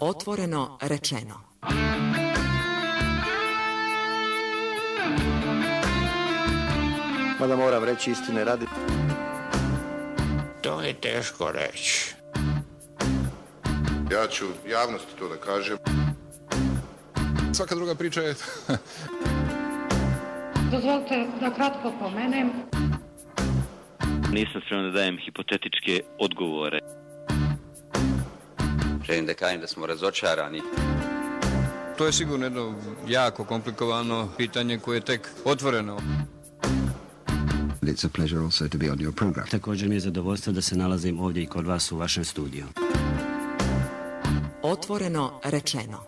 Otvoreno rečeno. Mada moram reći istine radi. To je teško reći. Ja ću javnosti to da kažem. Svaka druga priča je... Dozvolite da kratko pomenem. Nisam spreman da dajem hipotetičke odgovore. Želim da kažem da smo razočarani. To je sigurno jedno jako komplikovano pitanje koje je tek otvoreno. It's a pleasure also to be on your program. Također mi je zadovoljstvo da se nalazim ovdje i kod vas u vašem studiju. Otvoreno rečeno.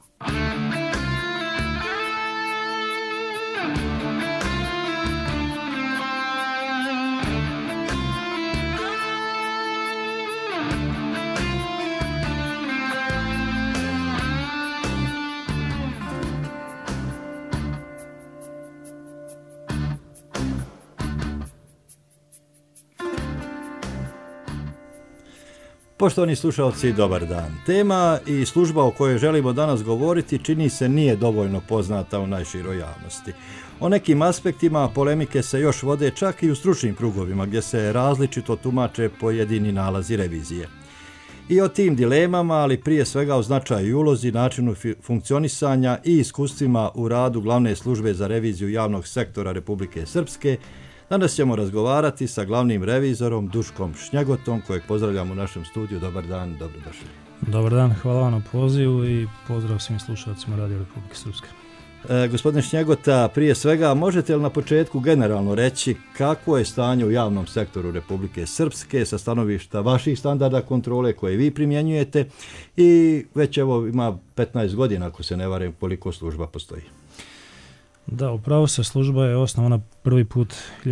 Poštovani slušalci, dobar dan. Tema i služba o kojoj želimo danas govoriti čini se nije dovoljno poznata u najširoj javnosti. O nekim aspektima polemike se još vode čak i u stručnim krugovima gdje se različito tumače pojedini nalazi revizije. I o tim dilemama, ali prije svega o značaju i ulozi, načinu funkcionisanja i iskustvima u radu Glavne službe za reviziju javnog sektora Republike Srpske, danas ćemo razgovarati sa glavnim revizorom Duškom Šnjegotom, kojeg pozdravljam u našem studiju. Dobar dan, dobrodošli. Dobar dan, hvala vam na pozivu i pozdrav svim slušalcima Radio Republike Srpske. Gospodine Šnjegota, prije svega možete li na početku generalno reći kakvo je stanje u javnom sektoru Republike Srpske sa stanovišta vaših standarda kontrole koje vi primjenjujete i već evo ima 15 godina, ako se ne varam, koliko služba postoji? Da, upravo se, služba je osnovana prvi put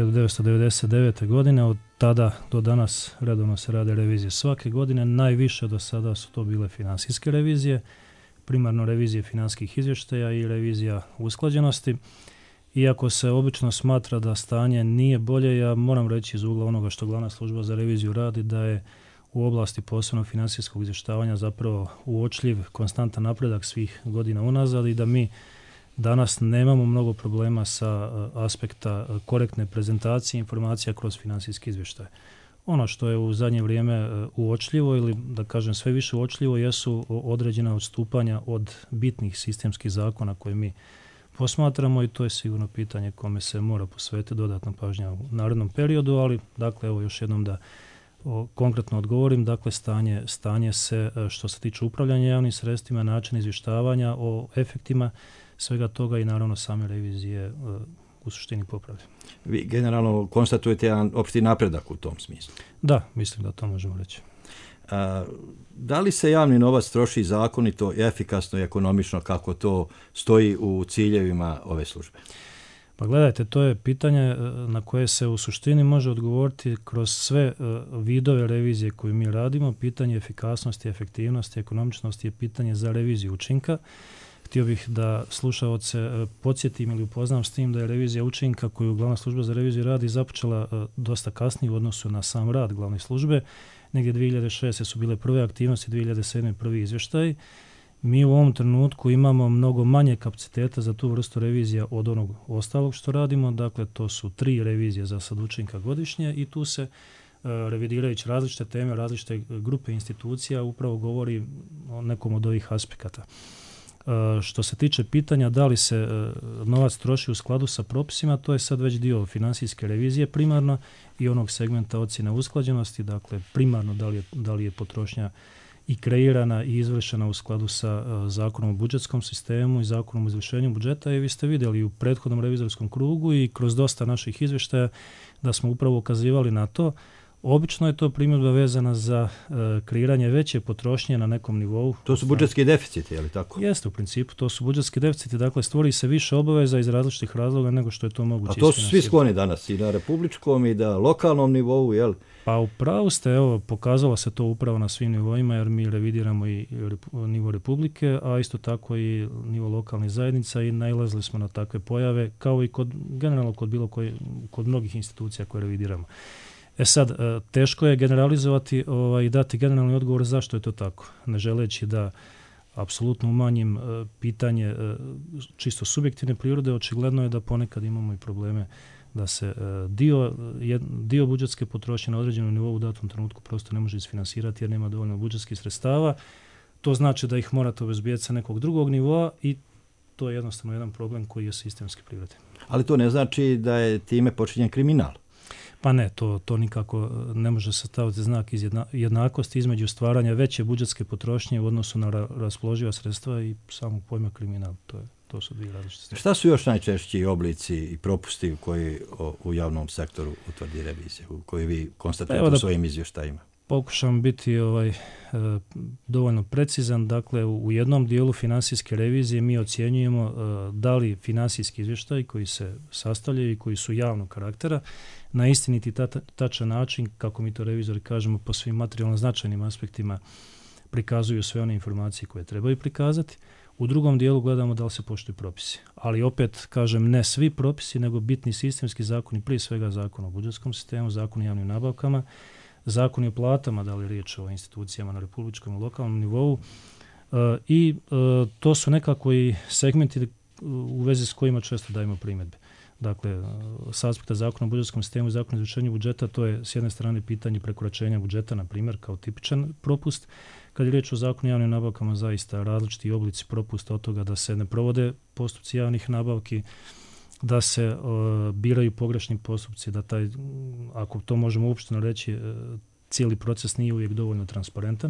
1999. godine, od tada do danas redovno se rade revizije svake godine, najviše do sada su to bile financijske revizije, primarno revizije financijskih izvještaja i revizija usklađenosti. Iako se obično smatra da stanje nije bolje, ja moram reći iz ugla onoga što Glavna služba za reviziju radi, da je u oblasti posebno financijskog izvještavanja zapravo uočljiv konstantan napredak svih godina unazad i da mi danas nemamo mnogo problema sa aspekta korektne prezentacije informacija kroz financijski izvještaj. Ono što je u zadnje vrijeme uočljivo ili da kažem sve više uočljivo jesu određena odstupanja od bitnih sistemskih zakona koje mi posmatramo i to je sigurno pitanje kome se mora posvetiti dodatna pažnja u narednom periodu, ali dakle evo još jednom da konkretno odgovorim, dakle stanje se što se tiče upravljanja javnim sredstvima, način izvještavanja o efektima svega toga i naravno same revizije u suštini popravlja. Vi generalno konstatujete jedan opšti napredak u tom smislu? Da, mislim da to možemo reći. Da li se javni novac troši zakonito, efikasno i ekonomično kako to stoji u ciljevima ove službe? Pa gledajte, to je pitanje na koje se u suštini može odgovoriti kroz sve vidove revizije koje mi radimo. Pitanje efikasnosti, efektivnosti, ekonomičnosti je pitanje za reviziju učinka. Htio bih da slušaoce podsjetim ili upoznam s tim da je revizija učinka koju Glavna služba za reviziju radi započela dosta kasnije u odnosu na sam rad Glavne službe. Negdje 2006. su bile prve aktivnosti, 2007. prvi izvještaj. Mi u ovom trenutku imamo mnogo manje kapaciteta za tu vrstu revizija od onog ostalog što radimo. Dakle, to su 3 revizije za sad učinka godišnje i tu se revidirajući različite teme, različite grupe institucija upravo govori o nekom od ovih aspekata. Što se tiče pitanja da li se novac troši u skladu sa propisima, to je sad već dio financijske revizije primarno i onog segmenta ocjene usklađenosti, dakle primarno da li je potrošnja i kreirana i izvršena u skladu sa zakonom o budžetskom sistemu i zakonom o izvršenju budžeta i vi ste vidjeli u prethodnom revizorskom krugu i kroz dosta naših izvještaja da smo upravo ukazivali na to. Obično je to primjedba vezana za kreiranje veće potrošnje na nekom nivou. To su budžetski deficiti, je li tako? Jeste, u principu, to su budžetski deficiti, dakle stvori se više obaveza iz različitih razloga nego što je to moguće. A to su svi skloni danas i na republičkom i na lokalnom nivou, jel? Pa upravo ste, evo, pokazalo se to upravo na svim nivoima jer mi revidiramo i nivo republike, a isto tako i nivo lokalnih zajednica i nailazili smo na takve pojave kao i generalno kod mnogih institucija koje revidiramo. Sad, teško je generalizovati i dati generalni odgovor zašto je to tako, ne želeći da apsolutno umanjim pitanje čisto subjektivne prirode, očigledno je da ponekad imamo i probleme da se dio budžetske potrošnje na određenom nivou u datom trenutku prosto ne može isfinansirati jer nema dovoljno budžetskih sredstava. To znači da ih morate obezbijeti sa nekog drugog nivoa i to je jednostavno jedan problem koji je sistemski prirode. Ali to ne znači da je time počinjen kriminal. Pa ne, to nikako ne može se staviti znak jednakosti između stvaranja veće budžetske potrošnje u odnosu na raspoloživa sredstva i samog pojma kriminal. To su dvije različite stvari. Šta su još najčešći oblici i propusti koji u javnom sektoru utvrdi revizija, koji vi konstatujete u svojim izvještajima? Pokušam biti dovoljno precizan. Dakle, u jednom dijelu finansijske revizije mi ocjenjujemo da li finansijski izvještaji koji se sastavljaju i koji su javnog karaktera na istiniti tačan način, kako mi to revizori kažemo, po svim materijalno značajnim aspektima prikazuju sve one informacije koje trebaju prikazati. U drugom dijelu gledamo da li se poštuju propisi. Ali opet, kažem, ne svi propisi, nego bitni sistemski zakoni, prije svega zakon o budžetskom sistemu, zakon o javnim nabavkama, zakoni o platama, da li je riječ o institucijama na republičkom i lokalnom nivou. I to su nekako i segmenti u vezi s kojima često dajemo primjedbe. Dakle, s aspekta zakona o budžetskom sistemu i zakona o izvršenju budžeta, to je s jedne strane pitanje prekoračenja budžeta, na primjer, kao tipičan propust. Kad je riječ o zakonu o javnim nabavkama, zaista različiti oblici propusta od toga da se ne provode postupci javnih nabavki, da se biraju pogrešni postupci, da taj, ako to možemo uopšteno reći, cijeli proces nije uvijek dovoljno transparentan.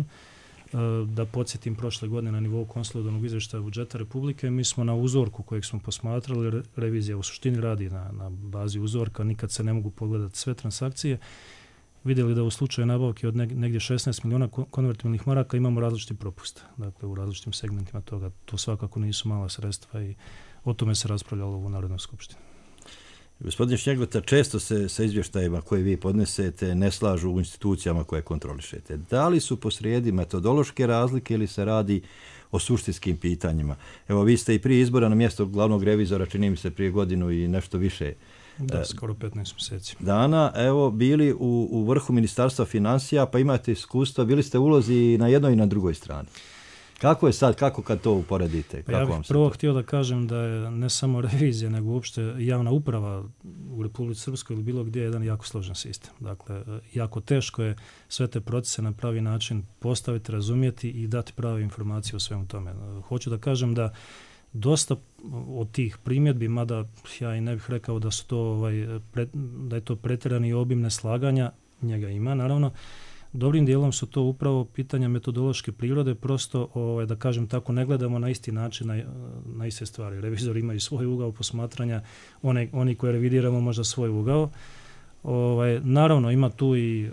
Da podsjetim, prošle godine na nivou konsolidovanog izvještaja budžeta Republike, mi smo na uzorku kojeg smo posmatrali, revizija u suštini radi na bazi uzorka, nikad se ne mogu pogledati sve transakcije, vidjeli da u slučaju nabavke od negdje 16 milijuna konvertibilnih maraka imamo različiti propust, dakle u različitim segmentima toga. To svakako nisu mala sredstva i o tome se raspravljalo u Narodnoj skupštini. Gospodin Šegota, često se sa izvještajima koje vi podnesete ne slažu u institucijama koje kontrolišete. Da li su posrijedi metodološke razlike ili se radi o suštinskim pitanjima? Evo, vi ste i prije izbora na mjesto glavnog revizora, čini mi se prije godinu i nešto više skoro 15 mjeseci dana, evo, bili u vrhu Ministarstva financija, pa imate iskustva, bili ste ulozi na jednoj i na drugoj strani. Kako je sad, kako kad to uporedite? Ja bih prvo htio da kažem da je ne samo revizija, nego uopšte javna uprava u Republici Srpskoj ili bilo gdje jedan jako složen sistem. Dakle, jako teško je sve te procese na pravi način postaviti, razumjeti i dati prave informacije o svemu tome. Hoću da kažem da dosta od tih primjedbi, mada ja i ne bih rekao da su to da je to pretjerani obim neslaganja, njega ima naravno. Dobrim dijelom su to upravo pitanja metodološke prirode, prosto da kažem tako, ne gledamo na isti način na iste stvari. Revizori imaju svoj ugao posmatranja, oni koje revidiramo možda svoj ugao. Naravno ima tu i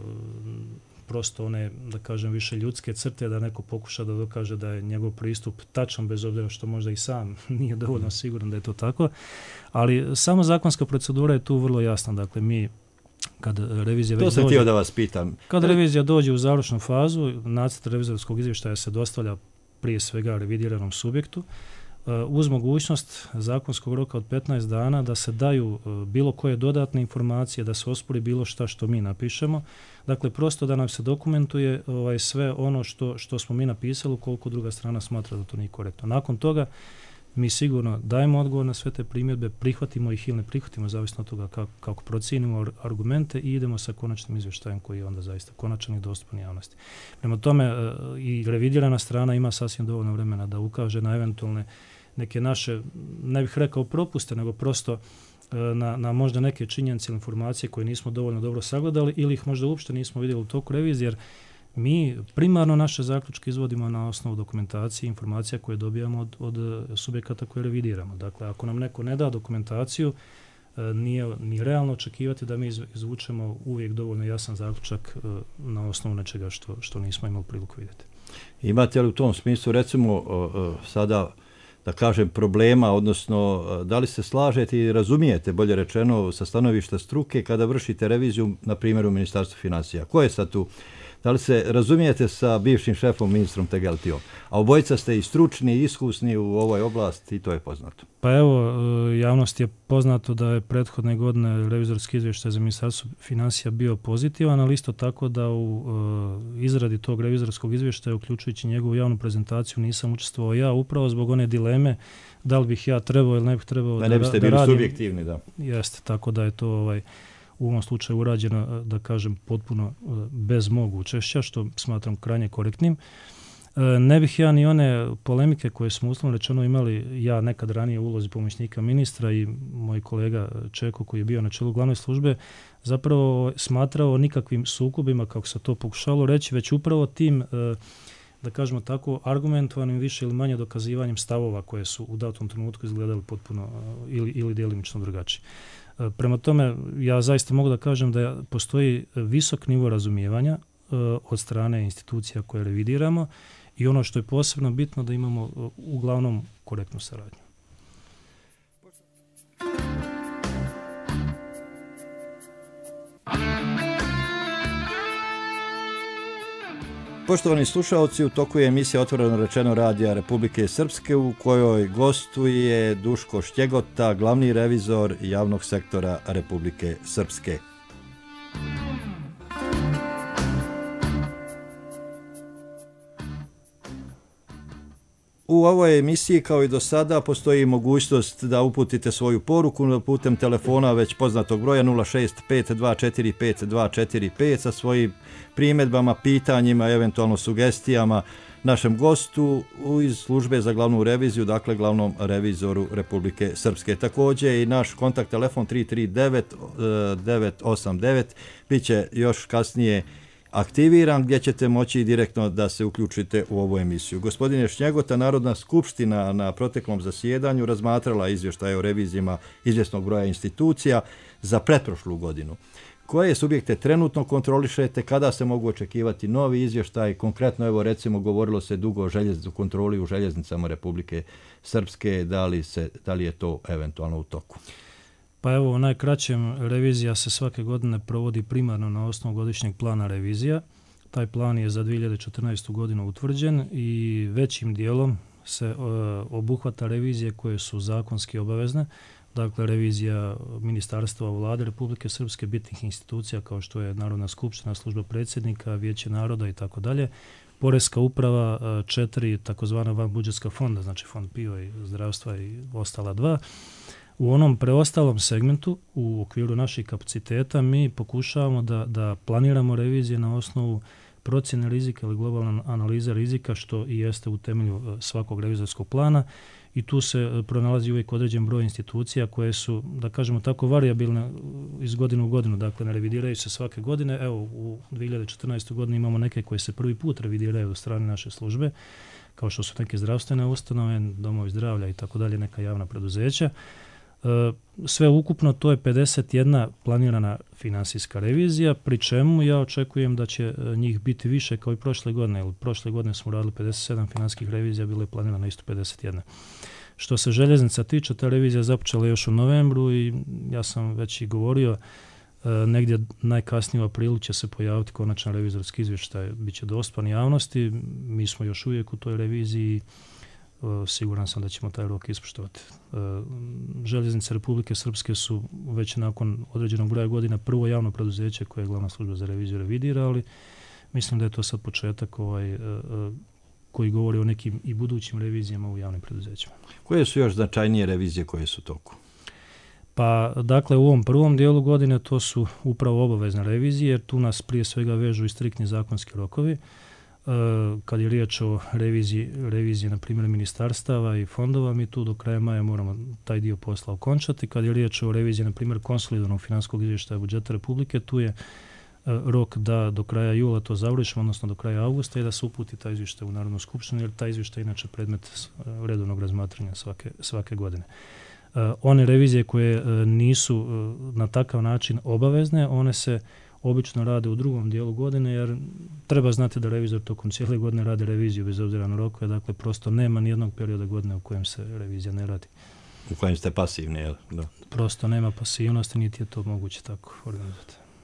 prosto one, da kažem, više ljudske crte, da neko pokuša da dokaže da je njegov pristup tačan, bez obzira što možda i sam nije dovoljno siguran da je to tako. Ali samo zakonska procedura je tu vrlo jasna. Dakle, mi kad revizija to sam htio da vas pitam. Kad revizija dođe u završnu fazu, nacrt revizorskog izvještaja se dostavlja prije svega revidiranom subjektu uz mogućnost zakonskog roka od 15 dana da se daju bilo koje dodatne informacije, da se ospori bilo šta što mi napišemo. Dakle, prosto da nam se dokumentuje sve ono što smo mi napisali, ukoliko druga strana smatra da to nije korektno. Nakon toga mi sigurno dajemo odgovor na sve te primjedbe, prihvatimo ih ili ne prihvatimo, zavisno od toga kako procijenimo argumente i idemo sa konačnim izvještajem koji je onda zaista konačan i dostupan javnosti. Prema tome i revidirana strana ima sasvim dovoljno vremena da ukaže na eventualne neke naše, ne bih rekao propuste, nego prosto na možda neke činjenice ili informacije koje nismo dovoljno dobro sagledali ili ih možda uopšte nismo vidjeli u toku revizije, jer mi primarno naše zaključke izvodimo na osnovu dokumentacije i informacija koje dobijamo od subjekata koje revidiramo. Dakle, ako nam neko ne da dokumentaciju, nije ni realno očekivati da mi izvučemo uvijek dovoljno jasan zaključak na osnovu nečega što nismo imali priliku vidjeti. Imate li u tom smislu, recimo, sada, da kažem, problema, odnosno da li se slažete i razumijete, bolje rečeno, sa stanovišta struke kada vršite reviziju, na primjer, u Ministarstvu financija? Koje sad tu, Da li se razumijete sa bivšim šefom ministrom Tegeltijom? A obojica ste i stručni i iskusni u ovoj oblasti i to je poznato. Pa evo, javnost je poznato da je prethodne godine revizorski izvještaj za Ministarstvo financija bio pozitivan, ali isto tako da u izradi tog revizorskog izvještaja, uključujući njegovu javnu prezentaciju, nisam učestvovao ja upravo zbog one dileme da li bih ja trebao ili ne bih trebao da ne biste bili radim. subjektivni, da. Jeste, tako da je to u ovom slučaju urađeno, da kažem, potpuno bez mog učešća, što smatram krajnje korektnim. Ne bih ja ni one polemike koje smo uslovno rečeno imali, ja nekad ranije u ulozi pomoćnika ministra i moj kolega Čeko koji je bio na čelu glavne službe, zapravo smatrao nikakvim sukobima, kako se to pokušalo reći, već upravo tim, da kažemo tako, argumentovanim više ili manje dokazivanjem stavova koje su u datom trenutku izgledali potpuno ili djelimično drugačije. Prema tome, ja zaista mogu da kažem da postoji visok nivo razumijevanja od strane institucija koje revidiramo i ono što je posebno bitno da imamo uglavnom korektnu saradnju. Poštovani slušalci, u toku je emisija Otvoreno rečeno Radija Republike Srpske u kojoj gostuje Duško Štjegota, glavni revizor javnog sektora Republike Srpske. U ovoj emisiji, kao i do sada, postoji mogućnost da uputite svoju poruku putem telefona već poznatog broja 065245245 sa svojim primjedbama, pitanjima, eventualno sugestijama našem gostu iz službe za glavnu reviziju, dakle glavnom revizoru Republike Srpske. Također i naš kontakt telefon 339-989 bit će još kasnije aktiviran, gdje ćete moći direktno da se uključite u ovu emisiju. Gospodine Štjegota, Narodna skupština na proteklom zasjedanju razmatrala izvještaje o revizijama izvjesnog broja institucija za pretprošlu godinu. Koje subjekte trenutno kontrolišete, kada se mogu očekivati novi izvještaj? Konkretno, evo recimo, govorilo se dugo o kontroli u željeznicama Republike Srpske, da li je to eventualno u toku? Pa evo, u najkraćem, revizija se svake godine provodi primarno na osnovu godišnjeg plana revizija. Taj plan je za 2014. godinu utvrđen i većim dijelom se obuhvata revizije koje su zakonski obavezne, dakle revizija ministarstva Vlade Republike Srpske, bitnih institucija kao što je Narodna skupština, služba predsjednika, Vijeće naroda i tako dalje, Poreska uprava, 4 takozvana vanbudžetska fonda, znači fond PIO i zdravstva i ostala 2. U onom preostalom segmentu, u okviru naših kapaciteta, mi pokušavamo da planiramo revizije na osnovu procjene rizika ili globalna analiza rizika, što i jeste u temelju svakog revizorskog plana, i tu se pronalazi uvijek određen broj institucija koje su, da kažemo tako, varijabilne iz godine u godinu, dakle ne revidiraju se svake godine. Evo, u 2014. godini imamo neke koje se prvi put revidiraju od strane naše službe, kao što su neke zdravstvene ustanove, domovi zdravlja i tako dalje, neka javna preduzeća. Sve ukupno to je 51 planirana finansijska revizija, pri čemu ja očekujem da će njih biti više kao i prošle godine, jer prošle godine smo radili 57 financijskih revizija, bilo je planirano isto 51. Što se željeznica tiče, ta revizija započela još u novembru i ja sam već i govorio, negdje najkasnije u aprilu će se pojaviti konačan revizorski izvještaj, bit će dostupan javnosti, mi smo još uvijek u toj reviziji. Siguran sam da ćemo taj rok ispoštovati. Željeznice Republike Srpske su već nakon određenog broja godina prvo javno preduzeće koje je glavna služba za reviziju revidira, ali mislim da je to sad početak koji govori o nekim i budućim revizijama u javnim preduzećima. Koje su još značajnije revizije koje su u toku? Pa, dakle, u ovom prvom dijelu godine to su upravo obavezne revizije, jer tu nas prije svega vežu i striktni zakonski rokovi. Kad je riječ o reviziji na primjer ministarstava i fondova, mi tu do kraja maja moramo taj dio posla okončati. Kad je riječ o reviziji na primjer konsolidovanog financijskog izvještaja budžeta Republike, tu je rok da do kraja jula to završimo, odnosno do kraja avgusta, i da se uputi taj izvještaj u Narodnu skupštinu, jer taj izvještaj je inače predmet redovnog razmatranja svake godine. One revizije koje nisu na takav način obavezne, one se obično rade u drugom dijelu godine, jer treba znati da revizor tokom cijele godine radi reviziju bez obzira na rokove, dakle prosto nema nijednog perioda godine u kojem se revizija ne radi. U kojem ste pasivni, jel? Da. Prosto nema pasivnosti, niti je to moguće tako organizati.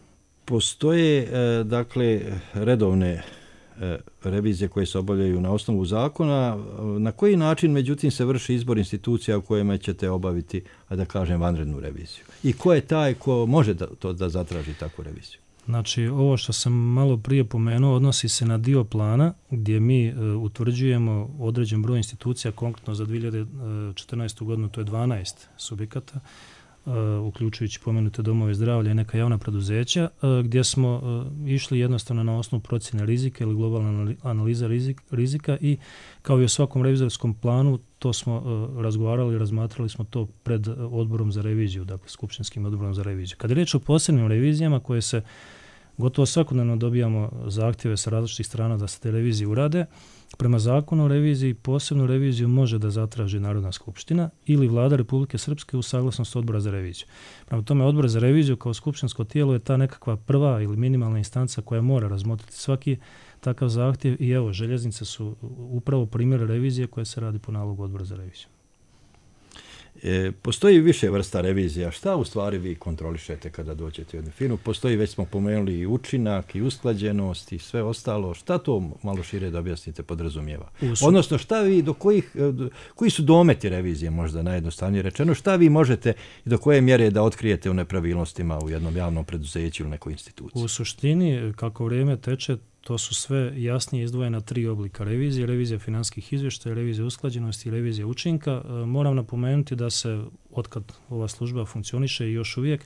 Postoje, dakle, redovne revizije koje se obavljaju na osnovu zakona. Na koji način, međutim, se vrši izbor institucija u kojima ćete obaviti, da kažem, vanrednu reviziju? I ko je taj ko može da zatraži takvu reviziju? Znači, ovo što sam malo prije pomenuo odnosi se na dio plana gdje mi utvrđujemo određen broj institucija, konkretno za 2014. godinu to je 12 subjekata, uključujući pomenute domove zdravlja i neka javna preduzeća, gdje smo išli jednostavno na osnovu procjene rizika ili globalna analiza rizika i kao i u svakom revizorskom planu to smo razgovarali, razmatrali smo to pred odborom za reviziju, dakle skupštinskim odborom za reviziju. Kad je riječ o posebnim revizijama koje se gotovo svakodnevno dobijamo zahtjeve sa različitih strana da se te revizije urade, prema zakonu o reviziji posebnu reviziju može da zatraži Narodna skupština ili Vlada Republike Srpske u saglasnost odbora za reviziju. Prema tome, odbor za reviziju kao skupštinsko tijelo je ta nekakva prva ili minimalna instanca koja mora razmotriti svaki takav zahtjev i evo, željeznice su upravo primjer revizije koja se radi po nalogu odbora za reviziju. Postoji više vrsta revizija. Šta u stvari vi kontrolišete kada dođete u jednu firmu? Postoji, već smo pomenuli, i učinak, i usklađenost, i sve ostalo. Šta to malo šire da objasnite podrazumijeva? Odnosno, šta vi, koji su dometi revizije, možda najjednostavnije rečeno, šta vi možete i do koje mjere da otkrijete u nepravilnostima u jednom javnom preduzeću ili nekoj instituciji? U suštini, kako vrijeme teče, to su sve jasnije izdvojena 3 oblika revizije. Revizija financijskih izvještaja, revizija usklađenosti i revizija učinka. Moram napomenuti da se, otkad ova služba funkcioniše i još uvijek,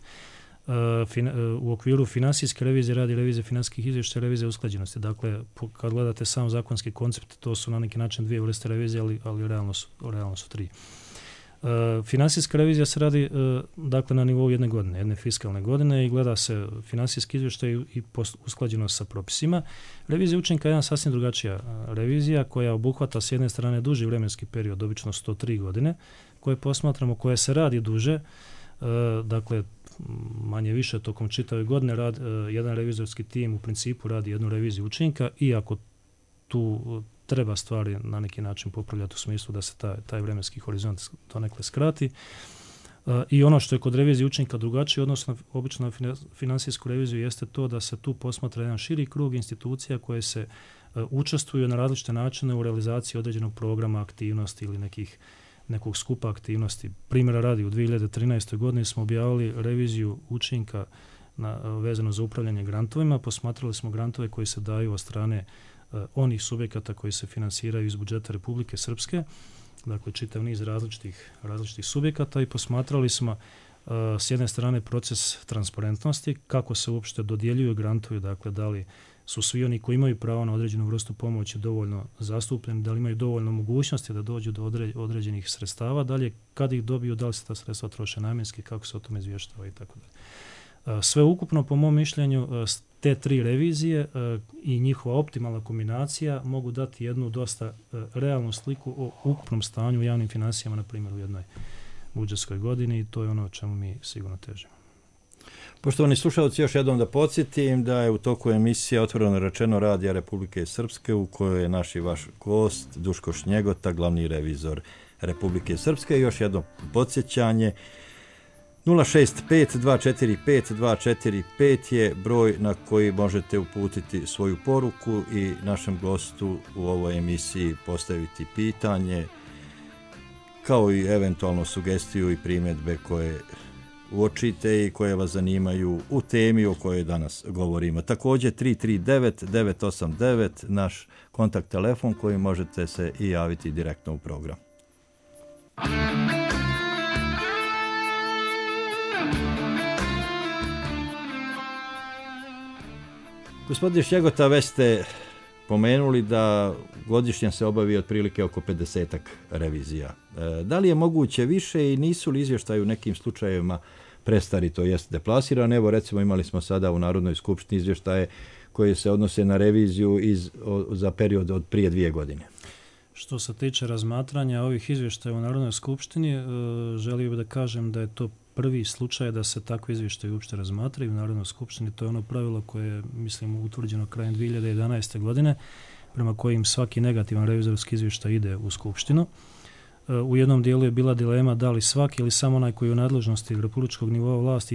u okviru financijske revizije radi revizija financijskih izvještaja i revizija usklađenosti. Dakle, kad gledate sam zakonski koncept, to su na neki način 2 vrste revizije, ali realno su 3. Financijska revizija se radi dakle na nivou jedne fiskalne godine i gleda se financijski izvještaj i usklađenost sa propisima. Revizija učinka je jedna sasvim drugačija revizija koja obuhvata s jedne strane duži vremenski period, obično 103 godine, koje posmatramo, koje se radi duže, dakle manje više tokom čitave godine jedan revizorski tim u principu radi jednu reviziju učinka i ako tu treba stvari na neki način popravljati u smislu da se taj vremenski horizont donekle skrati. I ono što je kod revizije učinka drugačije, odnosno obično na financijsku reviziju, jeste to da se tu posmatra jedan širi krug institucija koje se učestvuju na različite načine u realizaciji određenog programa aktivnosti ili nekog skupa aktivnosti. Primjera radi, u 2013. godini smo objavili reviziju učinka vezano za upravljanje grantovima. Posmatrali smo grantove koji se daju od strane onih subjekata koji se finansiraju iz budžeta Republike Srpske, dakle čitav niz različitih subjekata, i posmatrali smo s jedne strane proces transparentnosti, kako se uopšte dodjeljuju grantovi, dakle da li su svi oni koji imaju pravo na određenu vrstu pomoći dovoljno zastupljeni, da li imaju dovoljno mogućnosti da dođu do određenih sredstava, dalje kad ih dobiju, da li se ta sredstva troše namjenski, kako se o tome izvještava i tako dalje. Sve ukupno, po mom mišljenju, te 3 revizije i njihova optimalna kombinacija mogu dati jednu dosta realnu sliku o ukupnom stanju u javnim financijama, na primjer u jednoj budžetskoj godini, i to je ono o čemu mi sigurno težimo. Poštovani slušalci, još jednom da podsjetim da je u toku emisija Otvoreno rečeno Radija Republike Srpske, u kojoj je naš i vaš gost Duško Šnjegota, glavni revizor Republike Srpske. Još jedno podsjećanje, 065-245-245 je broj na koji možete uputiti svoju poruku i našem gostu u ovoj emisiji postaviti pitanje, kao i eventualno sugestiju i primjedbe koje uočite i koje vas zanimaju u temi o kojoj danas govorimo. Također 339-989 naš kontakt telefon koji možete se i javiti direktno u program. Gospodine Šnjegota, već ste pomenuli da godišnje se obavi otprilike oko 50-ak revizija. Da li je moguće više i nisu li izvještaji u nekim slučajevima prestari, to jest deplasirani? Evo recimo imali smo sada u Narodnoj skupštini izvještaje koje se odnose na reviziju za period od prije 2 godine. Što se tiče razmatranja ovih izvještaja u Narodnoj skupštini, želio bih da kažem da je to prvi slučaj da se takve izvještaje uopšte razmatraju u Narodnoj skupštini. To je ono pravilo koje je, mislim, utvrđeno krajem 2011. godine, prema kojim svaki negativan revizorski izvještaj ide u skupštinu. U jednom dijelu je bila dilema da li svaki ili samo onaj koji je u nadležnosti republičkog nivoa vlasti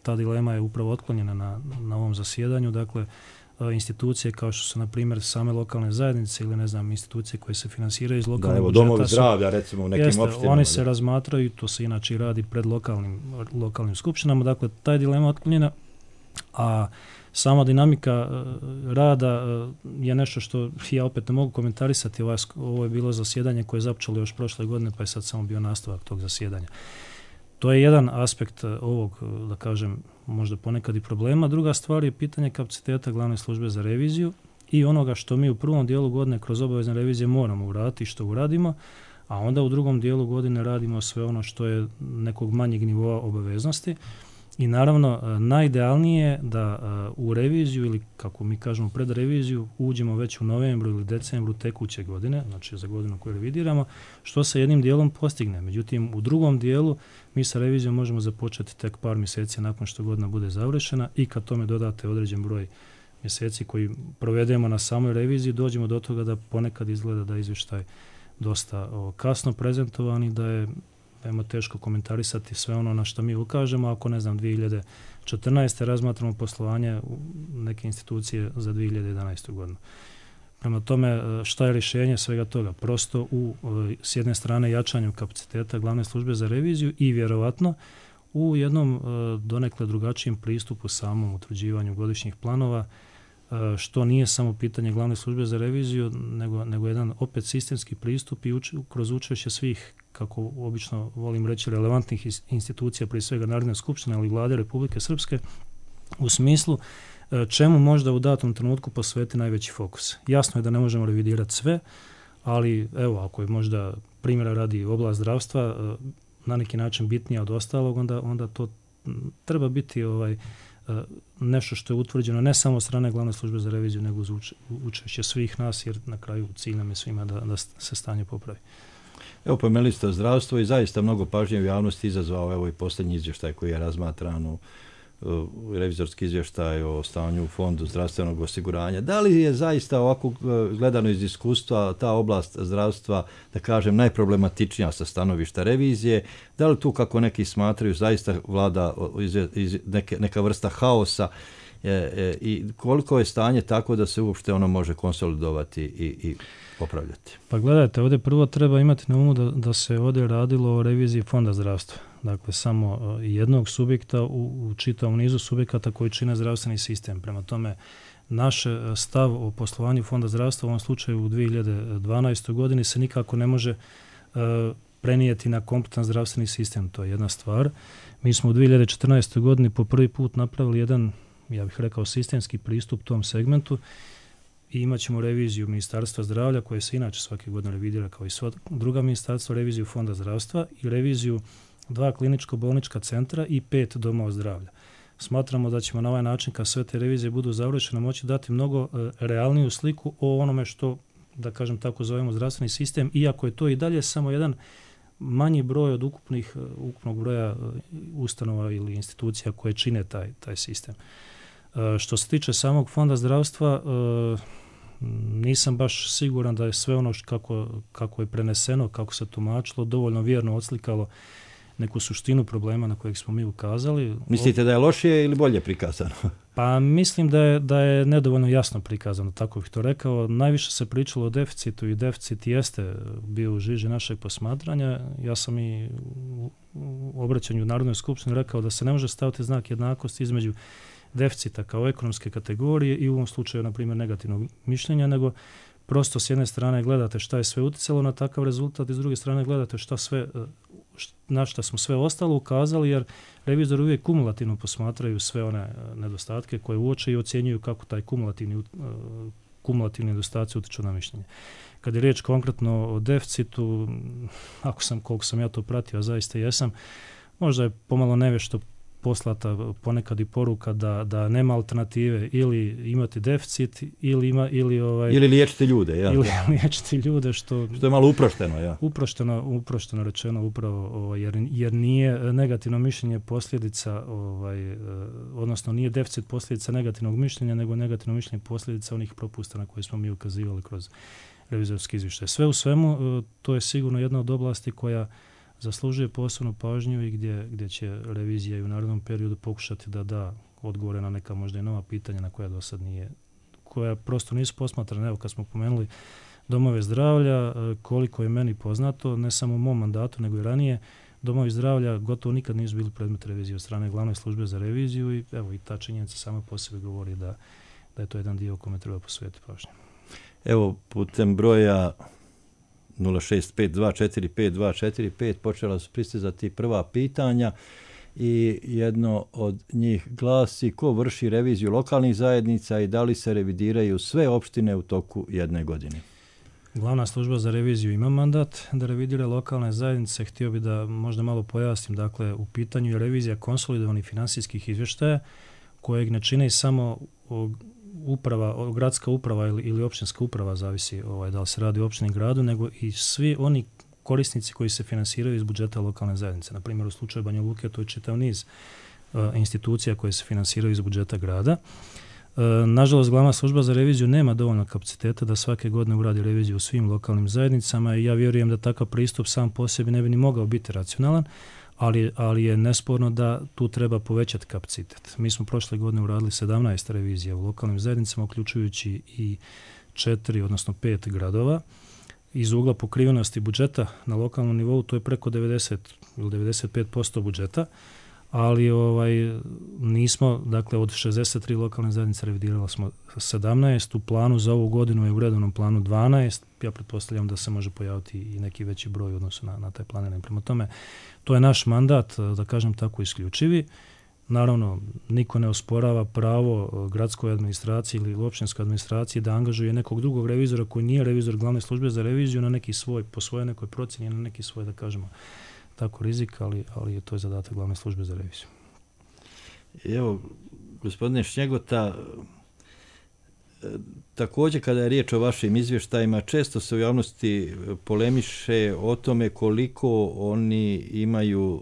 ta dilema je upravo otklonjena na ovom zasjedanju. Dakle, institucije kao što su, na primjer, same lokalne zajednice ili, ne znam, institucije koje se finansiraju iz lokalnog budžeta. Domovi zdravlja, recimo, u nekim opštinama. Oni se razmatraju, to se inače i radi pred lokalnim skupštinama. Dakle, ta je dilema otklonjena, a sama dinamika rada je nešto što ja opet ne mogu komentarisati. Ovo je bilo zasjedanje koje je započelo još prošle godine, pa je sad samo bio nastavak tog zasjedanja. To je jedan aspekt ovog, da kažem, možda ponekad i problema. Druga stvar je pitanje kapaciteta glavne službe za reviziju i onoga što mi u prvom dijelu godine kroz obavezne revizije moramo uraditi i što uradimo, a onda u drugom dijelu godine radimo sve ono što je nekog manjeg nivoa obaveznosti. I naravno, najidealnije je da u reviziju ili, kako mi kažemo, pred reviziju uđemo već u novembru ili decembru tekuće godine, znači za godinu koju revidiramo, što se jednim dijelom postigne. Međutim, u drugom dijelu mi sa revizijom možemo započeti tek par mjeseci nakon što godina bude završena i kad tome dodate određen broj mjeseci koji provedemo na samoj reviziji, dođemo do toga da ponekad izgleda da je izvještaj dosta kasno prezentovan i da je veoma teško komentarisati sve ono na što mi ukažemo ako, ne znam, 2014. razmatramo poslovanje neke institucije za 2011. godinu. Prema tome, šta je rješenje svega toga? Prosto s jedne strane jačanju kapaciteta glavne službe za reviziju i vjerovatno u jednom donekle drugačijem pristupu samom utvrđivanju godišnjih planova, što nije samo pitanje glavne službe za reviziju, nego jedan opet sistemski pristup i kroz učešće svih, kako obično volim reći, relevantnih institucija, prije svega Narodne skupštine, ali i Vlade Republike Srpske, u smislu čemu možda u datom trenutku posveti najveći fokus. Jasno je da ne možemo revidirati sve, ali evo, ako je možda primjera radi oblast zdravstva na neki način bitnija od ostalog, onda to treba biti nešto što je utvrđeno ne samo od strane glavne službe za reviziju, nego uz učešće svih nas, jer na kraju cilj nam je svima da se stanje popravi. Evo, pomenuli ste zdravstvo i zaista mnogo pažnje u javnosti izazvao evo i posljednji izvještaj koji je razmatran, revizorski izvještaj o stanju u Fondu zdravstvenog osiguranja. Da li je zaista ovako gledano iz iskustva ta oblast zdravstva, da kažem, najproblematičnija sa stanovišta revizije? Da li tu, kako neki smatraju, zaista vlada neka vrsta haosa i koliko je stanje tako da se uopšte ono može konsolidovati i popravljati? Pa gledajte, ovdje prvo treba imati na umu da se ovdje radilo o reviziji Fonda zdravstva. Dakle, samo jednog subjekta u čitavom nizu subjekata koji čine zdravstveni sistem. Prema tome, naš stav o poslovanju Fonda zdravstva u ovom slučaju u 2012. godini se nikako ne može prenijeti na kompletan zdravstveni sistem. To je jedna stvar. Mi smo u 2014. godini po prvi put napravili jedan, ja bih rekao, sistemski pristup tom segmentu i imat ćemo reviziju Ministarstva zdravlja, koje se inače svake godine revidira kao i sva druga ministarstva, reviziju Fonda zdravstva i reviziju 2 kliničko-bolnička centra i 5 domova zdravlja. Smatramo da ćemo na ovaj način, kad sve te revizije budu završene, moći dati mnogo realniju sliku o onome što, da kažem tako, zovemo zdravstveni sistem, iako je to i dalje samo jedan manji broj od ukupnog broja ustanova ili institucija koje čine taj sistem. Što se tiče samog Fonda zdravstva, nisam baš siguran da je sve ono kako je preneseno, kako se tumačilo, dovoljno vjerno odslikalo neku suštinu problema na kojeg smo mi ukazali. Mislite da je lošije ili bolje prikazano? Pa mislim da je nedovoljno jasno prikazano, tako bih to rekao. Najviše se pričalo o deficitu i deficit jeste bio u žiži našeg posmatranja. Ja sam i u obraćanju u Narodnoj skupštini rekao da se ne može staviti znak jednakosti između deficita kao ekonomske kategorije i u ovom slučaju, na primjer, negativnog mišljenja, nego prosto s jedne strane gledate šta je sve utjecalo na takav rezultat i s druge strane gledate na šta smo sve ostalo ukazali, jer revizori uvijek kumulativno posmatraju sve one nedostatke koje uoče i ocjenjuju kako taj kumulativni nedostaci utječu na mišljenje. Kad je riječ konkretno o deficitu, koliko sam ja to pratio, a zaista jesam, možda je pomalo nevješto poslata ponekad i poruka da nema alternative, ili imati deficit ili liječiti ljude, ja. Ili liječiti ljude, što je malo uprošteno, ja. Uprošteno rečeno upravo, jer nije negativno mišljenje posljedica, odnosno nije deficit posljedica negativnog mišljenja, nego negativno mišljenje posljedica onih propusta na koje smo mi ukazivali kroz revizorski izvještaj. Sve u svemu, to je sigurno jedna od oblasti koja zaslužuje posebnu pažnju i gdje će revizija i u narednom periodu pokušati da da odgovore na neka možda i nova pitanja na koja do sad nije, koja prosto nisu posmatrane. Evo kad smo pomenuli domove zdravlja, koliko je meni poznato, ne samo u mom mandatu nego i ranije, domovi zdravlja gotovo nikad nisu bili predmet revizije od strane glavne službe za reviziju i evo i ta činjenica sama po sebi govori da je to jedan dio kome treba posvetiti pažnju. Evo, putem broja 065245245 počela su pristizati prva pitanja i jedno od njih glasi: ko vrši reviziju lokalnih zajednica i da li se revidiraju sve opštine u toku jedne godine? Glavna služba za reviziju ima mandat da revidira lokalne zajednice. Htio bi da možda malo pojasnim. Dakle, u pitanju je revizija konsolidovanih finansijskih izvještaja kojeg ne čine samo gradska uprava ili općinska uprava, zavisi da li se radi o općini i gradu, nego i svi oni korisnici koji se finansiraju iz budžeta lokalne zajednice. Na primjer, u slučaju Banja Luke to je čitav niz institucija koje se finansiraju iz budžeta grada. Nažalost, glavna služba za reviziju nema dovoljno kapaciteta da svake godine uradi reviziju u svim lokalnim zajednicama i ja vjerujem da takav pristup sam po sebi ne bi ni mogao biti racionalan, ali je nesporno da tu treba povećati kapacitet. Mi smo prošle godine uradili 17 revizija u lokalnim zajednicama, uključujući i 4, odnosno 5 gradova. Iz ugla pokrivenosti budžeta na lokalnom nivou to je preko 90 ili 95% budžeta, ali nismo, dakle od 63 lokalne zajednice revidirali smo 17, u planu za ovu godinu je u redovnom planu 12, ja pretpostavljam da se može pojaviti i neki veći broj u odnosu na taj planirani. Prema tome, to je naš mandat, da kažem tako, isključivi. Naravno, niko ne osporava pravo gradskoj administraciji ili općinskoj administraciji da angažuje nekog drugog revizora koji nije revizor glavne službe za reviziju na neki svoj, po svojoj nekoj procjeni, na neki svoj, da kažemo, tako rizik, ali je to zadatak glavne službe za reviziju. Evo, gospodine Šnjegota, također kada je riječ o vašim izvještajima, često se u javnosti polemiše o tome koliko oni imaju,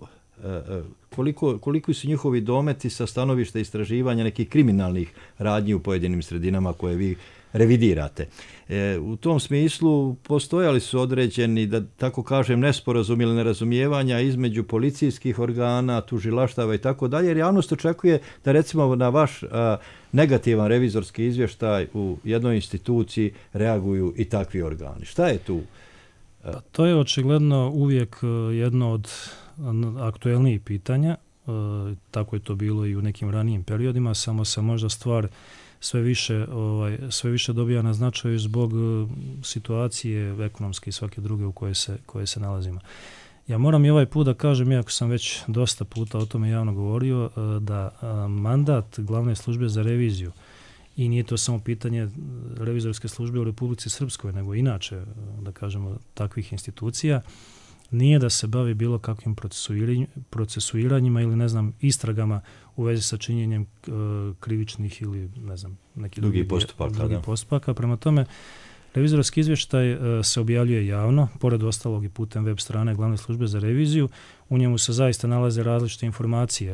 koliko su njihovi dometi sa stanovišta istraživanja nekih kriminalnih radnji u pojedinim sredinama koje vi revidirate. U tom smislu postojali su određeni, da tako kažem, nesporazum ili nerazumijevanja između policijskih organa, tužilaštava i tako dalje, jer javnost očekuje da recimo na vaš negativan revizorski izvještaj u jednoj instituciji reaguju i takvi organi. Šta je tu? Pa to je očigledno uvijek jedno od aktuelnijih pitanja, tako je to bilo i u nekim ranijim periodima, samo se možda stvar sve više dobija na značaju zbog situacije ekonomske i svake druge u kojoj se nalazimo. Ja moram i ovaj put da kažem, iako sam već dosta puta o tome javno govorio, da mandat glavne službe za reviziju, i nije to samo pitanje revizorske službe u Republici Srpskoj, nego inače, da kažemo, takvih institucija, nije da se bavi bilo kakvim procesuiranjima ili istragama u vezi sa činjenjem krivičnih ili nekih drugih postupaka. Prema tome, revizorski izvještaj se objavljuje javno, pored ostalog i putem web strane glavne službe za reviziju. U njemu se zaista nalaze različite informacije.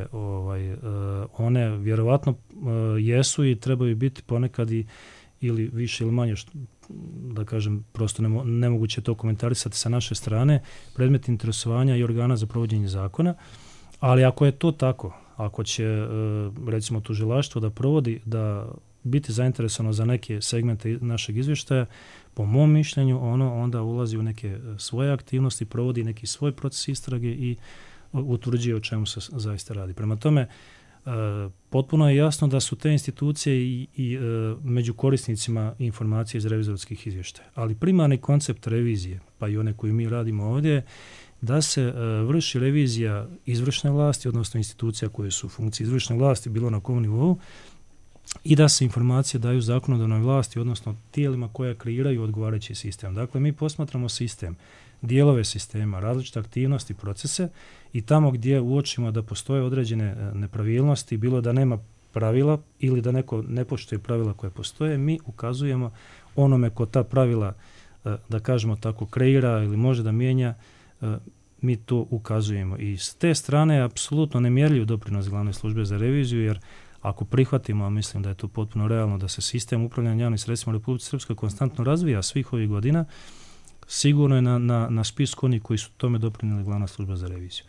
One vjerovatno jesu i trebaju biti ponekad ili više ili manje, da kažem, prosto nemoguće to komentarisati sa naše strane, predmet interesovanja i organa za provođenje zakona, ali ako je to tako, ako će recimo tužilaštvo da biti zainteresovano za neke segmente našeg izvještaja, po mom mišljenju ono onda ulazi u neke svoje aktivnosti, provodi neki svoj proces istrage i utvrđuje o čemu se zaista radi. Prema tome, potpuno je jasno da su te institucije i među korisnicima informacije iz revizorskih izvještaja. Ali primarni koncept revizije, pa i one koju mi radimo ovdje, da se vrši revizija izvršne vlasti, odnosno institucija koje su u funkciji izvršne vlasti, bilo na kom nivou, i da se informacije daju zakonodavnoj vlasti, odnosno tijelima koja kreiraju odgovarajući sistem. Dakle, mi posmatramo sistem, dijelove sistema, različite aktivnosti, procese i tamo gdje uočimo da postoje određene nepravilnosti, bilo da nema pravila ili da neko ne poštuje pravila koje postoje, mi ukazujemo onome ko ta pravila, da kažemo tako, kreira ili može da mijenja, mi to ukazujemo. I s te strane je apsolutno nemjerljiv doprinos glavne službe za reviziju, jer ako prihvatimo, a mislim da je to potpuno realno, da se sistem upravljanja javnim sredstvima u Republici Srpskoj konstantno razvija svih ovih godina, sigurno je na spisku onih koji su tome doprinijeli glavna služba za reviziju.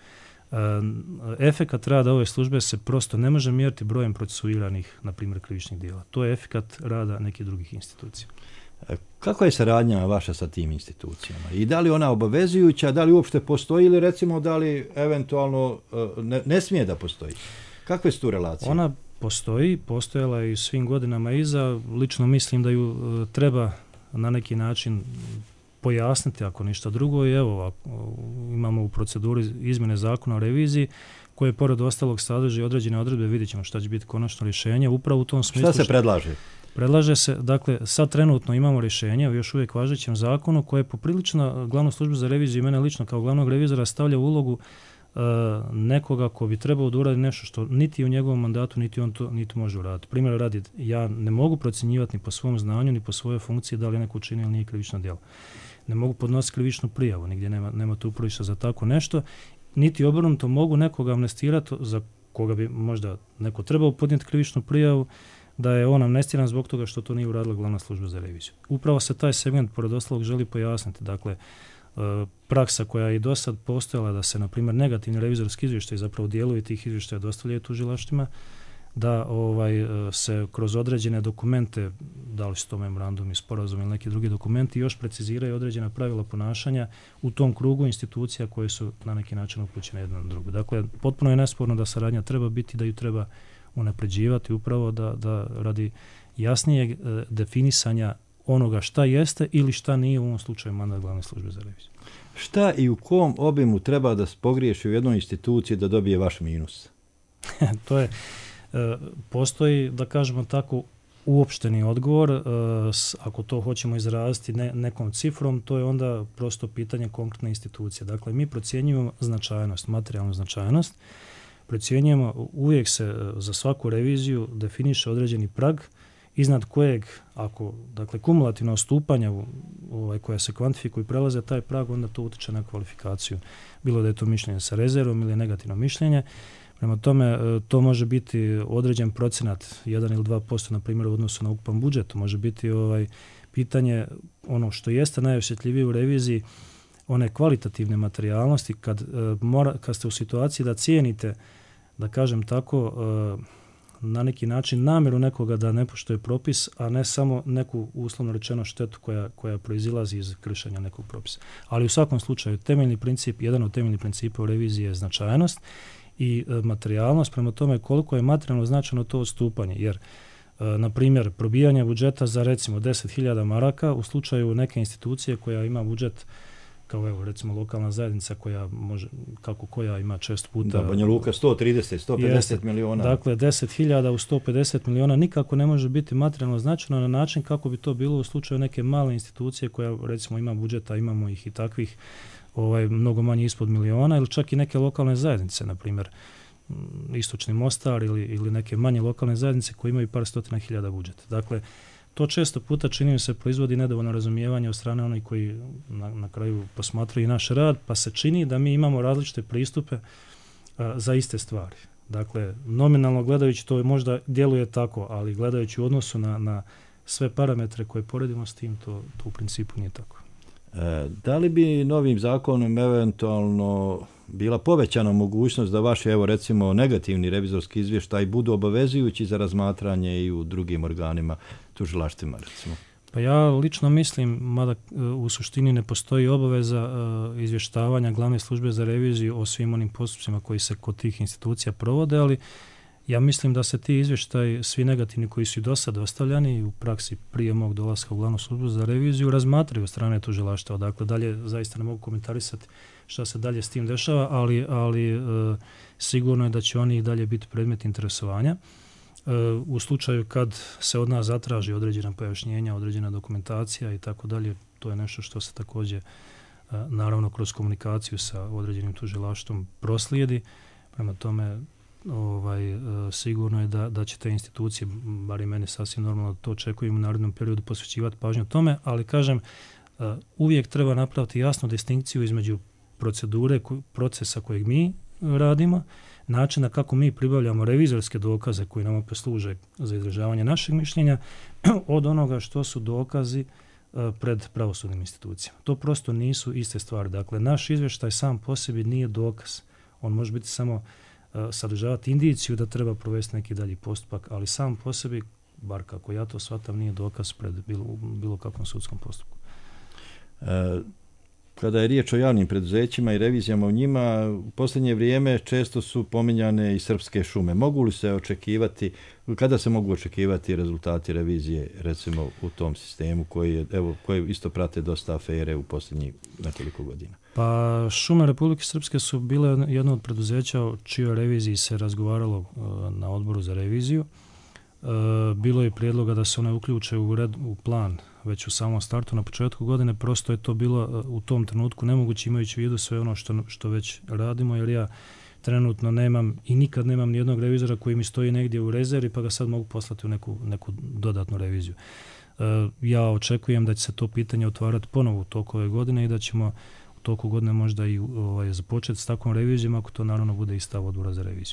Efekat rada ove službe se prosto ne može mjeriti brojem procesuiranih, na primjer, krivičnih djela. To je efekat rada nekih drugih institucija. Kakva je saradnja vaša sa tim institucijama? I da li ona obavezujuća, da li uopšte postoji ili recimo da li eventualno ne smije da postoji? Kakve su tu relacije? Ona postoji, postojala je i svim godinama iza. Lično mislim da ju treba na neki način pojasniti ako ništa drugo i evo imamo u proceduri izmjene zakona o reviziji koje pored ostalog sadrži određene odredbe, vidjet ćemo šta će biti konačno rješenje. Upravo u tom smislu... Šta se predlaže? Predlaže se, dakle, sad trenutno imamo rješenje u još uvijek važećem zakonu koje poprilično glavnu službu za reviziju i mene lično kao glavnog revizora stavlja u ulogu nekoga ko bi trebao da uradi nešto što niti u njegovom mandatu, niti on to niti može uraditi. Primjer radi, ja ne mogu procjenjivati ni po svom znanju, ni po svojoj funkciji da li je neko učinio ili nije krivično djelo. Ne mogu podnositi krivičnu prijavu, nigdje nema tu uporišta za tako nešto, niti obrnuto mogu nekoga amnestirati za koga bi možda neko trebao podnijeti krivičnu prijavu, da je on amnestiran zbog toga što to nije uradila glavna služba za reviziju. Upravo se taj segment pored ostalog želi pojasniti. Dakle, praksa koja je i do sad postojala da se, na primjer, negativni revizorski izvještaj, zapravo dijelovi tih izvještaja dostavljaju tužilaštvima, da se kroz određene dokumente, da li su to memorandum i sporazum ili neki drugi dokumenti, još preciziraju određena pravila ponašanja u tom krugu institucija koje su na neki način upućene jedna na drugu. Dakle, potpuno je nesporno da saradnja treba biti, da ju treba unapređivati upravo da radi jasnijeg definisanja onoga šta jeste ili šta nije u ovom slučaju mandat glavne službe za reviziju. Šta i u kom obimu treba da pogriješi u jednoj instituciji da dobije vaš minus? To je, postoji, da kažemo tako, uopšteni odgovor. Ako to hoćemo izraziti nekom cifrom, to je onda prosto pitanje konkretne institucije. Dakle, mi procjenjujemo značajnost, materijalnu značajnost, procjenjujemo, uvijek se za svaku reviziju definiše određeni prag iznad kojeg, ako, dakle, kumulativno odstupanja koja se kvantifikuju i prelaze taj prag, onda to utječe na kvalifikaciju. Bilo da je to mišljenje sa rezervom ili negativno mišljenje. Prema tome, to može biti određen procenat, 1 ili 2%, na primjer, u odnosu na ukupan budžet. Može biti pitanje, ono što jeste najosjetljivije u reviziji, one kvalitativne materijalnosti, kad ste u situaciji da cijenite, da kažem tako, na neki način namjeru nekoga da ne poštuje propis, a ne samo neku uslovno rečeno štetu koja proizilazi iz kršenja nekog propisa. Ali u svakom slučaju temeljni princip, jedan od temeljnih principa u reviziji je značajnost i materijalnost, prema tome koliko je materijalno značajno to odstupanje, jer na primjer probijanje budžeta za recimo 10.000 maraka u slučaju neke institucije koja ima budžet kao evo recimo lokalna zajednica koja ima često puta... Da, Banja Luka 150 miliona. Dakle, 10.000 u 150 miliona nikako ne može biti materijalno značajno na način kako bi to bilo u slučaju neke male institucije koja recimo ima budžeta, imamo ih i takvih mnogo manje ispod miliona, ili čak i neke lokalne zajednice, na primjer Istočni Mostar ili neke manje lokalne zajednice koje imaju par stotina hiljada budžeta. Dakle, to često puta čini mi se proizvodi nedovoljno razumijevanje od strane onih koji na kraju posmatraju naš rad, pa se čini da mi imamo različite pristupe za iste stvari. Dakle, nominalno gledajući to možda djeluje tako, ali gledajući u odnosu na sve parametre koje poredimo s tim, to u principu nije tako. Da li bi novim zakonom eventualno bila povećana mogućnost da vaši, evo recimo, negativni revizorski izvještaj budu obavezujući za razmatranje i u drugim organima, tužilaštvima recimo? Pa ja lično mislim, mada u suštini ne postoji obaveza izvještavanja glavne službe za reviziju o svim onim postupcima koji se kod tih institucija provode, ali ja mislim da se ti izvještaji, svi negativni koji su i do sada ostavljani u praksi prije mog dolaska u glavnu službu za reviziju, razmatraju od strane tužilaštva. Dakle, dalje zaista ne mogu komentarisati šta se dalje s tim dešava, ali sigurno je da će oni i dalje biti predmet interesovanja. U slučaju kad se od nas zatraži određena pojašnjenja, određena dokumentacija i tako dalje, to je nešto što se također naravno kroz komunikaciju sa određenim tužilaštvom proslijedi. Prema tome, sigurno je da će te institucije, bar i meni sasvim normalno to očekujem u narednom periodu, posvećivati pažnju tome, ali kažem, uvijek treba napraviti jasnu distinkciju između procedure, procesa kojeg mi radimo, načina kako mi pribavljamo revizorske dokaze koji nam posluže za izražavanje našeg mišljenja, od onoga što su dokazi pred pravosudnim institucijama. To prosto nisu iste stvari. Dakle, naš izvještaj sam po sebi nije dokaz. On može biti samo sadržavati indiciju da treba provesti neki dalji postupak, ali sam po sebi, bar kako ja to shvatam, nije dokaz pred bilo kakvom sudskom postupku. Kada je riječ o javnim preduzećima i revizijama u njima, u posljednje vrijeme često su pominjane i srpske šume. Mogu li se očekivati, kada se mogu očekivati rezultati revizije, recimo u tom sistemu koji isto prate dosta afere u posljednjih nekoliko godina? Pa šume Republike Srpske su bile jedno od preduzeća o čijoj reviziji se razgovaralo na odboru za reviziju. Bilo je prijedloga da se one uključe u plan već u samom startu na početku godine, prosto je to bilo u tom trenutku nemoguće imajući u vidu sve ono što već radimo, jer ja trenutno nemam i nikad nemam nijednog revizora koji mi stoji negdje u rezervi pa ga sad mogu poslati u neku dodatnu reviziju. Ja očekujem da će se to pitanje otvarati ponovo u toku ove godine i da ćemo u toku godine možda i započeti s takvom revizijom ako to naravno bude i stav odbora za reviziju.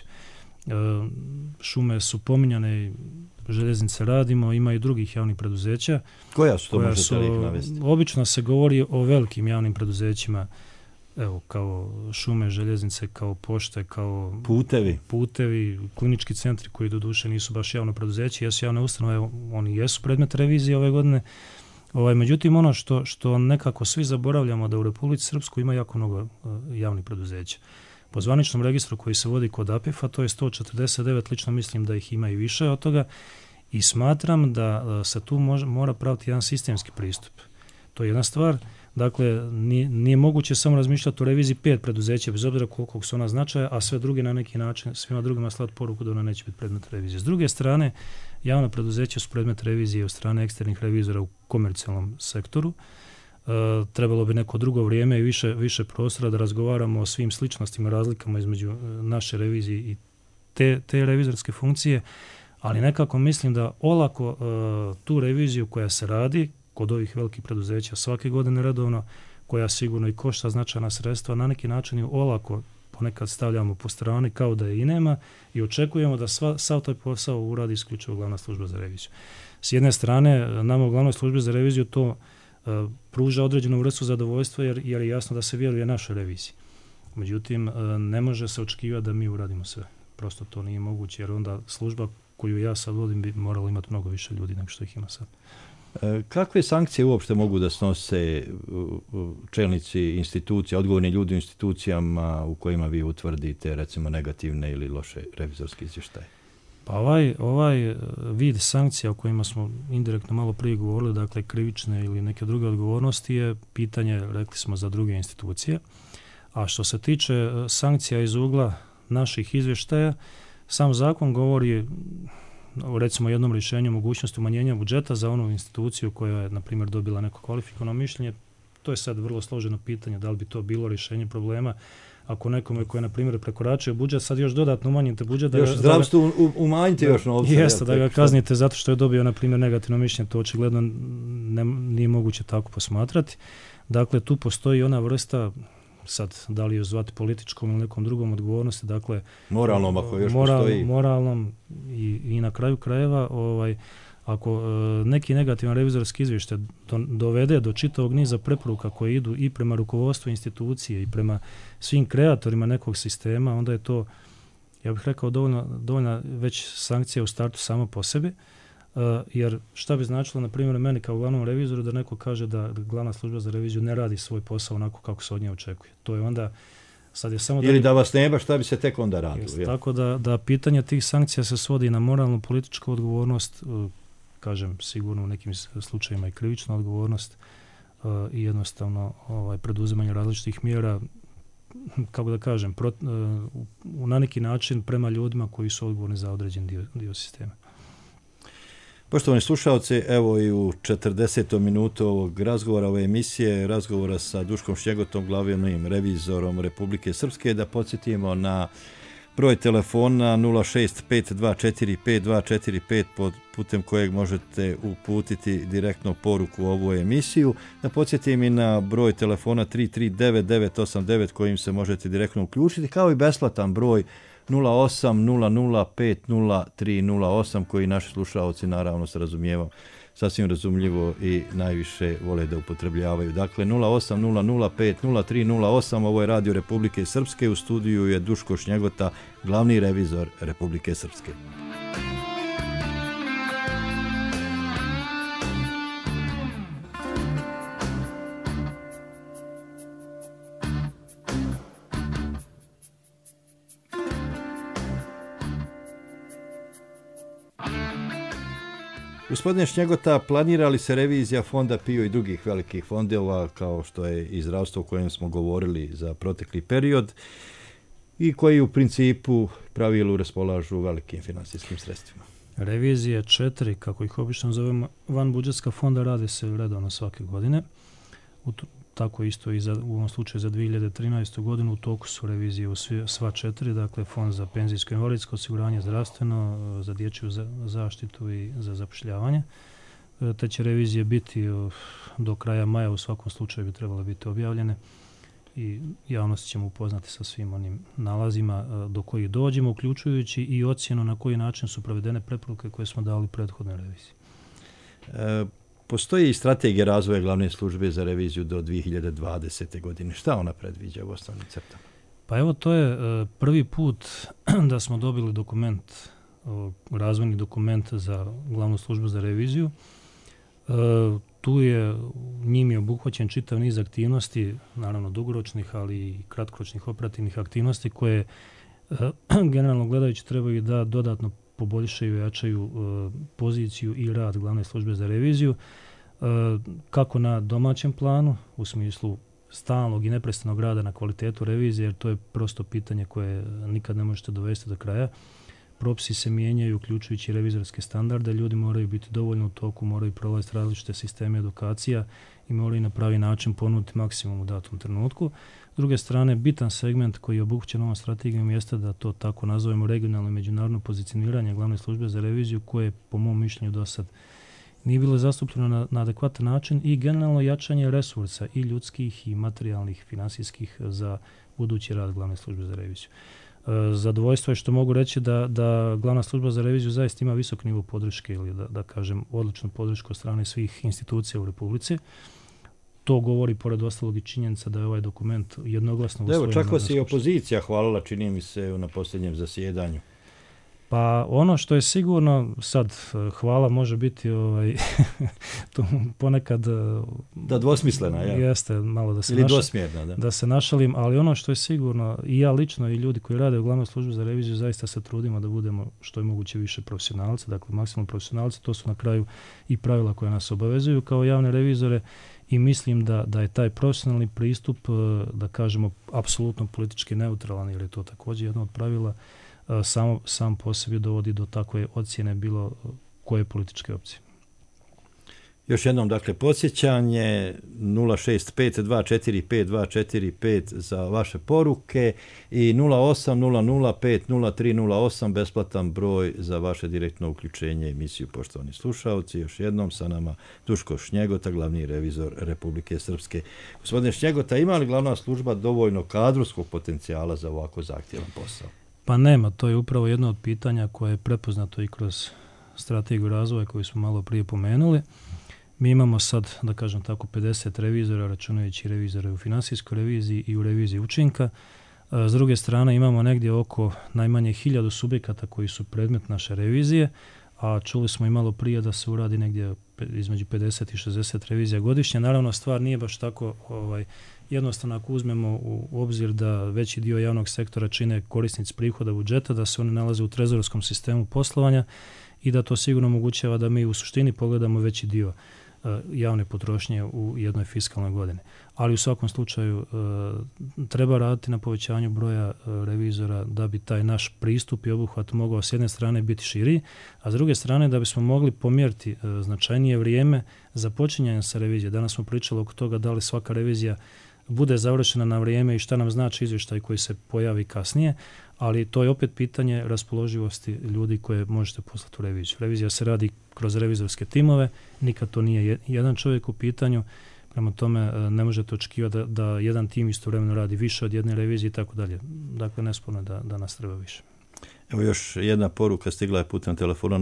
Šume su pominjane, željeznice radimo, ima i drugih javnih preduzeća. Koja su to, možete li ih navesti? Obično se govori o velikim javnim preduzećima, evo, kao šume, željeznice, kao pošte, kao putevi, klinički centri koji doduše nisu baš javno preduzeće, jesu javne ustanove, oni jesu predmet revizije ove godine. Međutim, ono što nekako svi zaboravljamo da u Republici Srpskoj ima jako mnogo javnih preduzeća. Po zvaničnom registru koji se vodi kod APIF-a, to je 149, lično mislim da ih ima i više od toga i smatram da se tu mora praviti jedan sistemski pristup. To je jedna stvar. Dakle, nije moguće samo razmišljati o reviziji 5 preduzeća, bez obzira koliko su ona značaja, a sve druge na neki način, svima drugima slati poruku da ona neće biti predmet revizije. S druge strane, javna preduzeća su predmet revizije od strane eksternih revizora u komercijalnom sektoru. Trebalo bi neko drugo vrijeme i više prostora da razgovaramo o svim sličnostima, razlikama između naše revizije i te revizorske funkcije, ali nekako mislim da olako tu reviziju koja se radi kod ovih velikih preduzeća svake godine redovno, koja sigurno i košta značajna sredstva, na neki način ju olako ponekad stavljamo po strani kao da je i nema i očekujemo da sav taj posao uradi isključivo glavna služba za reviziju. S jedne strane, nama u glavnoj službi za reviziju to pruža određenu vrstu zadovoljstva jer je jasno da se vjeruje našoj reviziji. Međutim, ne može se očekivati da mi uradimo sve. Prosto to nije moguće jer onda služba koju ja sad vodim bi morala imati mnogo više ljudi nego što ih ima sad. Kakve sankcije uopšte mogu da snose čelnici institucija, odgovorni ljudi u institucijama u kojima vi utvrdite recimo negativne ili loše revizorske izvještaje? Pa ovaj vid sankcija o kojima smo indirektno malo prije govorili, dakle krivične ili neke druge odgovornosti je pitanje, rekli smo, za druge institucije. A što se tiče sankcija iz ugla naših izvještaja, sam zakon govori o recimo jednom rješenju mogućnosti umanjenja budžeta za onu instituciju koja je, na primjer, dobila neko kvalifikovano mišljenje. To je sad vrlo složeno pitanje, da li bi to bilo rješenje problema ako nekome koji je, na primjer, prekoračio budžet, sad još dodatno umanjite budžet. Još zdravstvo umanjite još novca. Jeste, da ga kaznite zato što je dobio, na primjer, negativno mišljenje, to očigledno nije moguće tako posmatrati. Dakle, tu postoji ona vrsta, sad, da li ju zvati političkom ili nekom drugom odgovornosti, dakle moralnom, ako još postoji. Moralnom i na kraju krajeva, ako neki negativan revizorski izvještaj dovede do čitavog niza preporuka koje idu i prema rukovodstvu institucije i prema svim kreatorima nekog sistema, onda je to, ja bih rekao, dovoljna već sankcija u startu samo po sebi. Jer šta bi značilo, na primjer, meni kao glavnom revizoru da neko kaže da glavna služba za reviziju ne radi svoj posao onako kako se od nje očekuje. To je onda, sad je samo... Ili da vas nema, šta bi se tek onda radilo. Tako da pitanje tih sankcija se svodi na moralnu političku odgovornost, kažem, sigurno u nekim slučajima i krivična odgovornost i jednostavno preduzimanje različitih mjera, kako da kažem, na neki način prema ljudima koji su odgovorni za određen dio sistema. Poštovani slušalci, evo i u 40. minutu ovog razgovora, ove emisije, razgovora sa Duškom Šljegotom, glavnim revizorom Republike Srpske, da podsjetimo na broj telefona 065245245 putem kojeg možete uputiti direktno poruku u ovu emisiju. Da podsjetim i na broj telefona 339989 kojim se možete direktno uključiti, kao i besplatan broj 0800500308 koji naši slušalci, naravno, s razumijevom sasvim razumljivo i najviše vole da upotrebljavaju. Dakle, 0800500308, ovo je Radio Republike Srpske, u studiju je Duško Šnjegota, glavni revizor Republike Srpske. Gospodine Šnjegota, planira li se revizija fonda PIO i drugih velikih fondova kao što je i zdravstvo o kojem smo govorili za protekli period i koji u principu pravilu raspolažu velikim finansijskim sredstvima? Revizije 4, kako ih obično zovemo, van budžetska fonda rade se redovno svake godine. Tako isto i u ovom slučaju za 2013. godinu u toku su revizije u sva 4, dakle fond za penzijsko i invalidsko osiguranje, zdravstveno, za dječju zaštitu i za zapošljavanje. Te će revizije biti do kraja maja, u svakom slučaju bi trebale biti objavljene i javnost ćemo upoznati sa svim onim nalazima do kojih dođemo, uključujući i ocjenu na koji način su provedene preporuke koje smo dali prethodnoj reviziji. Postoji i strategija razvoja glavne službe za reviziju do 2020. godine. Šta ona predviđa u osnovnim crtama? Pa evo, to je prvi put da smo dobili dokument, razvojni dokument za glavnu službu za reviziju. Tu je njim je obuhvaćen čitav niz aktivnosti, naravno dugoročnih, ali i kratkoročnih operativnih aktivnosti koje generalno gledajući trebaju da dodatno poboljšaju i jačaju poziciju i rad glavne službe za reviziju, kako na domaćem planu, u smislu stalnog i neprestanog rada na kvalitetu revizije, jer to je prosto pitanje koje nikad ne možete dovesti do kraja. Propisi se mijenjaju, uključujući revizorske standarde, ljudi moraju biti dovoljno u toku, moraju prolaziti različite sisteme edukacija i moraju na pravi način ponuditi maksimum u datom trenutku. S druge strane, bitan segment koji je obuhvaćen ovom strategijom jeste da to tako nazovemo regionalno i međunarodno pozicioniranje glavne službe za reviziju, koje po mom mišljenju do sad nije bilo zastupljeno na adekvatan način, i generalno jačanje resursa i ljudskih i materijalnih, finansijskih za budući rad glavne službe za reviziju. Zadovoljstvo je što mogu reći da glavna služba za reviziju zaista ima visok nivo podrške ili da kažem odličnu podršku od strane svih institucija u Republici. To govori pored ostalog i činjenica da je ovaj dokument jednoglasno usvojen. Evo, čak vas i opozicija hvalila, čini mi se, na posljednjem zasjedanju. Pa ono što je sigurno, sad hvala može biti to ponekad da dvosmislena, ja. Jeste, malo da se ili dvosmjerna, da se našalim, ali ono što je sigurno, i ja lično i ljudi koji rade u glavnoj službi za reviziju, zaista se trudimo da budemo što je moguće više profesionalci, dakle maksimalno profesionalci. To su na kraju i pravila koja nas obavezuju kao javne revizore, i mislim da je taj profesionalni pristup, da kažemo, apsolutno politički neutralan, jer je to također jedno od pravila, sam po sebi dovodi do takve ocjene bilo koje političke opcije. Još jednom, dakle, podsjećanje 065-245-245 za vaše poruke i 0800500308 besplatan broj za vaše direktno uključenje emisiju. Poštovani slušalci, još jednom sa nama Duško Šnjegota, glavni revizor Republike Srpske. Gospodine Šnjegota, ima li glavna služba dovoljno kadrovskog potencijala za ovako zahtjevan posao? Pa nema, to je upravo jedno od pitanja koje je prepoznato i kroz strategiju razvoja koju smo malo prije pomenuli. Mi imamo sad, da kažem tako, 50 revizora, računajući revizore u finansijskoj reviziji i u reviziji učinka. S druge strane imamo negdje oko najmanje 1000 subjekata koji su predmet naše revizije, a čuli smo i malo prije da se uradi negdje između 50 i 60 revizija godišnje. Naravno, stvar nije baš tako jednostavno ako uzmemo u obzir da veći dio javnog sektora čine korisnici prihoda budžeta, da se oni nalaze u trezorskom sistemu poslovanja i da to sigurno omogućava da mi u suštini pogledamo veći dio javne potrošnje u jednoj fiskalnoj godini. Ali u svakom slučaju treba raditi na povećanju broja revizora da bi taj naš pristup i obuhvat mogao s jedne strane biti širi, a s druge strane da bismo mogli pomjeriti značajnije vrijeme za počinjanje sa revizije. Danas smo pričali oko toga da li svaka revizija bude završena na vrijeme i šta nam znači izvještaj koji se pojavi kasnije, ali to je opet pitanje raspoloživosti ljudi koje možete poslati u reviziju. Revizija se radi kroz revizorske timove, nikad to nije jedan čovjek u pitanju, prema tome ne možete očekivati da jedan tim istovremeno radi više od jedne revizije i tako dalje. Dakle, nesporno je da nas treba više. Evo još jedna poruka stigla je putem telefona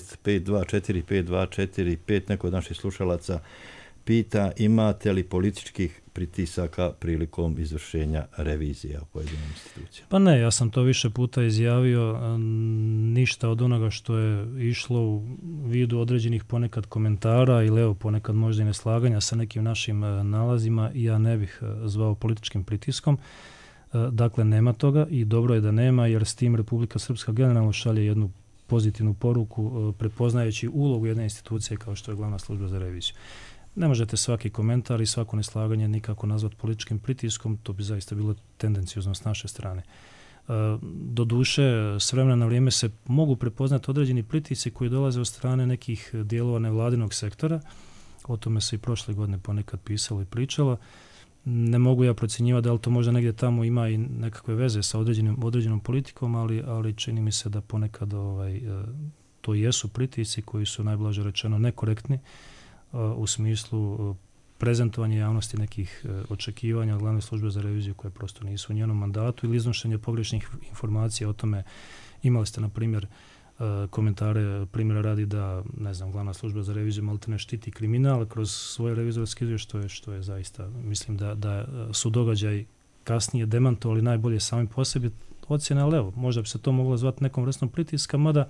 0652452245. Neko od naših slušalaca pita imate li političkih pritisaka prilikom izvršenja revizija u pojedinim institucijama? Pa ne, ja sam to više puta izjavio, ništa od onoga što je išlo u vidu određenih ponekad komentara ili evo ponekad možda i neslaganja sa nekim našim nalazima i ja ne bih zvao političkim pritiskom. Dakle, nema toga i dobro je da nema jer s tim Republika Srpska generalno šalje jednu pozitivnu poruku prepoznajući ulogu jedne institucije kao što je Glavna služba za reviziju. Ne možete svaki komentar i svako neslaganje nikako nazvati političkim pritiskom, to bi zaista bilo tendencijozno s naše strane. Doduše, s vremena na vrijeme se mogu prepoznati određeni pritisci koji dolaze od strane nekih dijelova nevladinog sektora, o tome se i prošle godine ponekad pisalo i pričalo. Ne mogu ja procjenjivati da li to možda negdje tamo ima i nekakve veze sa određenom politikom, ali čini mi se da ponekad to jesu pritisci koji su najblaže rečeno nekorektni u smislu prezentovanja javnosti nekih očekivanja od Glavne službe za reviziju koje prosto nisu u njenom mandatu ili iznošenje pogrešnih informacija o tome. Imali ste, na primjer, komentare, primjera radi da, ne znam, Glavna služba za reviziju maltene štiti kriminal kroz svoje revizorske izvještaje, što je zaista, mislim da su događaji kasnije demantovali najbolje sami po sebi ocjene, ali evo, možda bi se to moglo zvati nekom vrstom pritiska, mada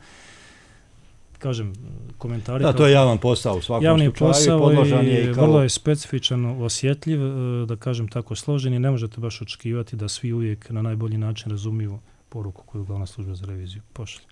kažem, komentari... Da, to je javan posao u svakom javni slučaju. Posao podložan je i kao... vrlo je specifičan, osjetljiv, da kažem tako složen i ne možete baš očekivati da svi uvijek na najbolji način razumiju poruku koju Glavna služba za reviziju pošalje.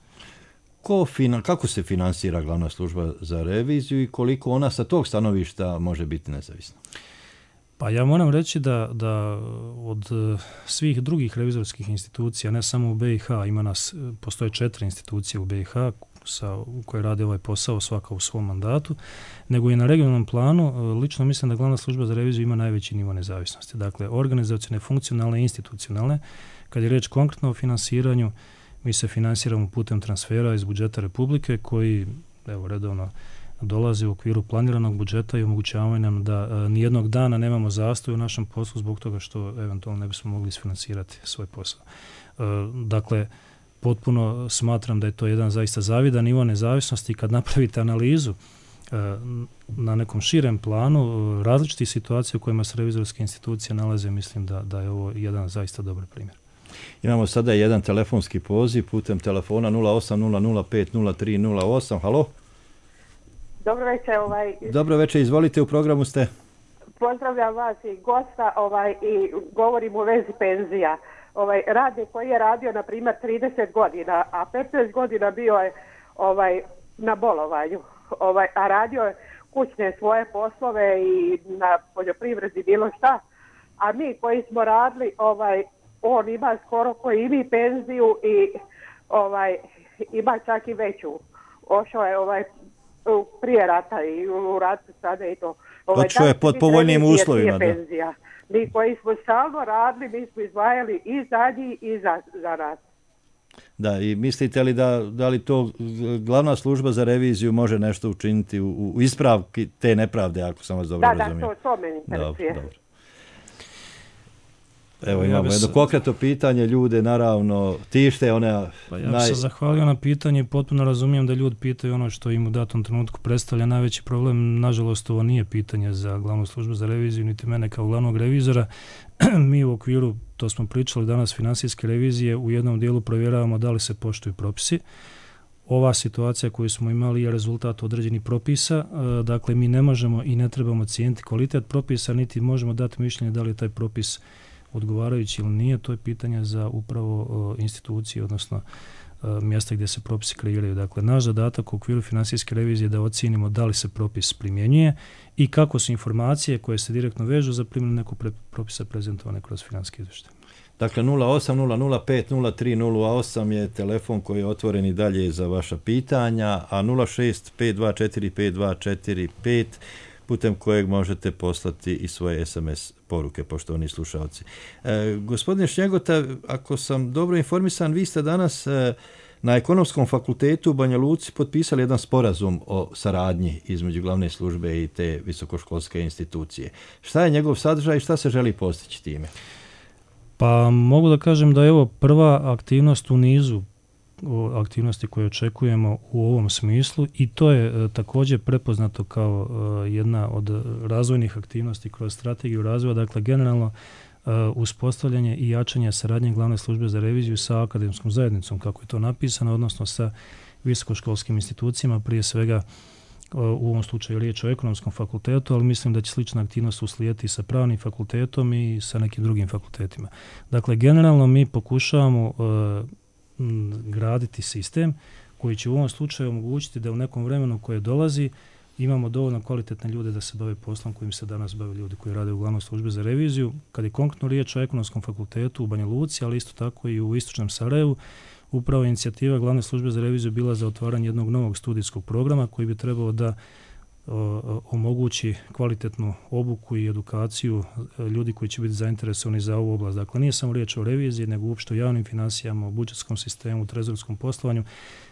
Kako se finansira Glavna služba za reviziju i koliko ona sa tog stanovišta može biti nezavisna? Pa ja moram reći da od svih drugih revizorskih institucija, ne samo u BiH, postoje 4 institucije u BiH u kojoj rade ovaj posao, svaka u svom mandatu, nego i na regionalnom planu. Lično mislim da Glavna služba za reviziju ima najveći nivo nezavisnosti. Dakle, organizacione, funkcionalne i institucionalne. Kad je riječ konkretno o finansiranju, mi se finansiramo putem transfera iz budžeta Republike koji redovno dolazi u okviru planiranog budžeta i omogućavaju nam da nijednog dana nemamo zastoj u našem poslu zbog toga što eventualno ne bismo mogli isfinansirati svoj posao. Dakle, potpuno smatram da je to jedan zaista zavidan nivo nezavisnosti. Kad napravite analizu na nekom širem planu različitih situacija u kojima se revizorske institucije nalaze, mislim da je ovo jedan zaista dobar primjer. Imamo sada jedan telefonski poziv putem telefona 0800503008. Halo? Dobro večer. Dobro večer, izvolite, u programu ste. Pozdravljam vas i gosta i govorim u vezi penzija. Radnik koji je radio, na primjer, 30 godina, a 15 godina bio je na bolovanju, a radio je kućne svoje poslove i na poljoprivredi bilo šta, a mi koji smo radili, on ima skoro koji mi penziju i ima čak i veću. Ošao je prije rata i u ratu sada i to. Otišao je pod povoljnijim uslovima. Da. Mi koji smo stalno radili, mi smo izdvajali i za njih i za rat. Da, i mislite li da li to Glavna služba za reviziju može nešto učiniti u ispravki te nepravde, ako sam vas dobro razumio? Da, to meni interesuje. Dobro. Evo, imamo jedno konkretno pitanje, ljude naravno tište one... Ja bih se zahvalio na pitanje i potpuno razumijem da ljudi pitaju ono što im u datom trenutku predstavlja najveći problem. Nažalost, ovo nije pitanje za Glavnu službu za reviziju, niti mene kao glavnog revizora. Mi u okviru, to smo pričali danas, financijske revizije, u jednom dijelu provjeravamo da li se poštuju propisi. Ova situacija koju smo imali je rezultat određenih propisa, dakle mi ne možemo i ne trebamo cijeniti kvalitet propisa, niti možemo dati mišljenje da li je taj propis odgovarajući ili nije, to je pitanje za upravo institucije, odnosno mjesta gdje se propisi kreiraju. Dakle, naš zadatak u okviru financijske revizije je da ocijenimo da li se propis primjenjuje i kako su informacije koje se direktno vežu za primjenu nekog propisa prezentovane kroz financijski izvještaj. Dakle, 0800503008 je telefon koji je otvoren i dalje za vaša pitanja, a 0652452245 putem kojeg možete poslati i svoje SMS poruke, poštovani slušalci. Gospodine Šnjegota, ako sam dobro informisan, vi ste danas na Ekonomskom fakultetu u Banja Luci potpisali jedan sporazum o saradnji između Glavne službe i te visokoškolske institucije. Šta je njegov sadržaj i šta se želi postići time? Pa mogu da kažem da je ovo prva aktivnost u nizu aktivnosti koje očekujemo u ovom smislu i to je također prepoznato kao jedna od razvojnih aktivnosti kroz strategiju razvoja, dakle generalno uspostavljanje i jačanje saradnje glavne službe za reviziju sa akademskom zajednicom, kako je to napisano, odnosno sa visokoškolskim institucijama, prije svega u ovom slučaju riječ o ekonomskom fakultetu, ali mislim da će slična aktivnost uslijediti sa pravnim fakultetom i sa nekim drugim fakultetima. Dakle, generalno mi pokušavamo graditi sistem koji će u ovom slučaju omogućiti da u nekom vremenu koje dolazi imamo dovoljno kvalitetne ljude da se bave poslom kojim se danas bave ljudi koji rade u glavnoj službi za reviziju. Kad je konkretno riječ o ekonomskom fakultetu u Banja Luci, ali isto tako i u istočnom Sarajevu, upravo inicijativa glavne službe za reviziju bila za otvaranje jednog novog studijskog programa koji bi trebao da omogući kvalitetnu obuku i edukaciju ljudi koji će biti zainteresovani za ovu oblast. Dakle, nije samo riječ o reviziji, nego uopšte o javnim financijama, o budžetskom sistemu, trezorskom poslovanju,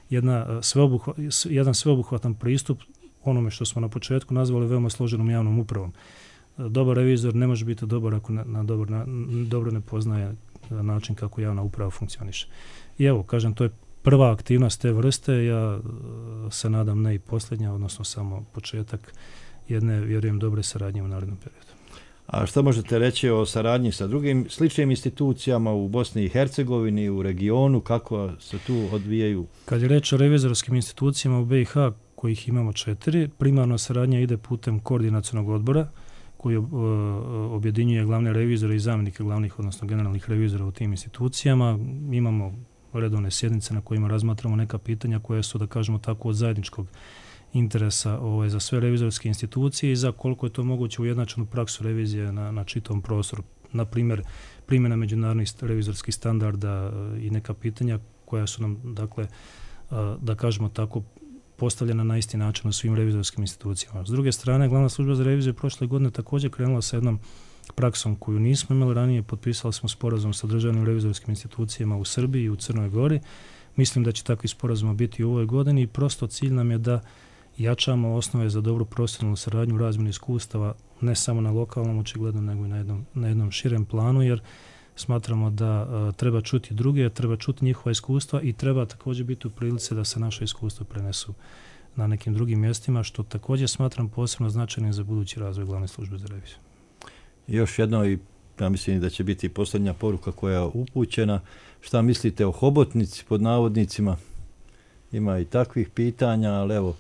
jedan sveobuhvatan pristup onome što smo na početku nazvali veoma složenom javnom upravom. Dobar revizor ne može biti dobar ako dobro ne poznaje način kako javna uprava funkcioniše. I evo, kažem, to je prva aktivnost te vrste, ja se nadam ne i posljednja, odnosno samo početak jedne, vjerujem, dobre saradnje u narednom periodu. A što možete reći o saradnji sa drugim sličnim institucijama u Bosni i Hercegovini, u regionu, kako se tu odvijaju? Kad je reč o revizorskim institucijama u BiH, kojih imamo 4, primarno saradnja ide putem koordinacionog odbora, koji objedinjuje glavne revizore i zamjenike glavnih, odnosno generalnih revizora u tim institucijama. Imamo redovne sjednice na kojima razmatramo neka pitanja koja su, da kažemo tako, od zajedničkog interesa za sve revizorske institucije i za koliko je to moguće ujednačenu praksu revizije na čitavom prostoru. Na primjer, primjena međunarodnih revizorskih standarda i neka pitanja koja su nam, dakle, da kažemo tako, postavljena na isti način u svim revizorskim institucijama. S druge strane, glavna služba za reviziju prošle godine također krenula sa jednom praksom koju nismo imali ranije. Potpisali smo sporazum sa državnim revizorskim institucijama u Srbiji i u Crnoj Gori. Mislim da će takvi sporazuma biti u ovoj godini i prosto cilj nam je da jačamo osnove za dobru profesionalnu saradnju u razmjeni iskustava, ne samo na lokalnom očigledno, nego i na jednom širem planu, jer smatramo da treba čuti druge, treba čuti njihova iskustva i treba također biti u prilici da se naše iskustva prenesu na nekim drugim mjestima, što također smatram posebno značajnim za budući razvoj glavne službe za reviziju. Još jedno, i ja mislim da će biti posljednja poruka koja je upućena. Šta mislite o hobotnici, pod navodnicima? Ima i takvih pitanja, ali evo.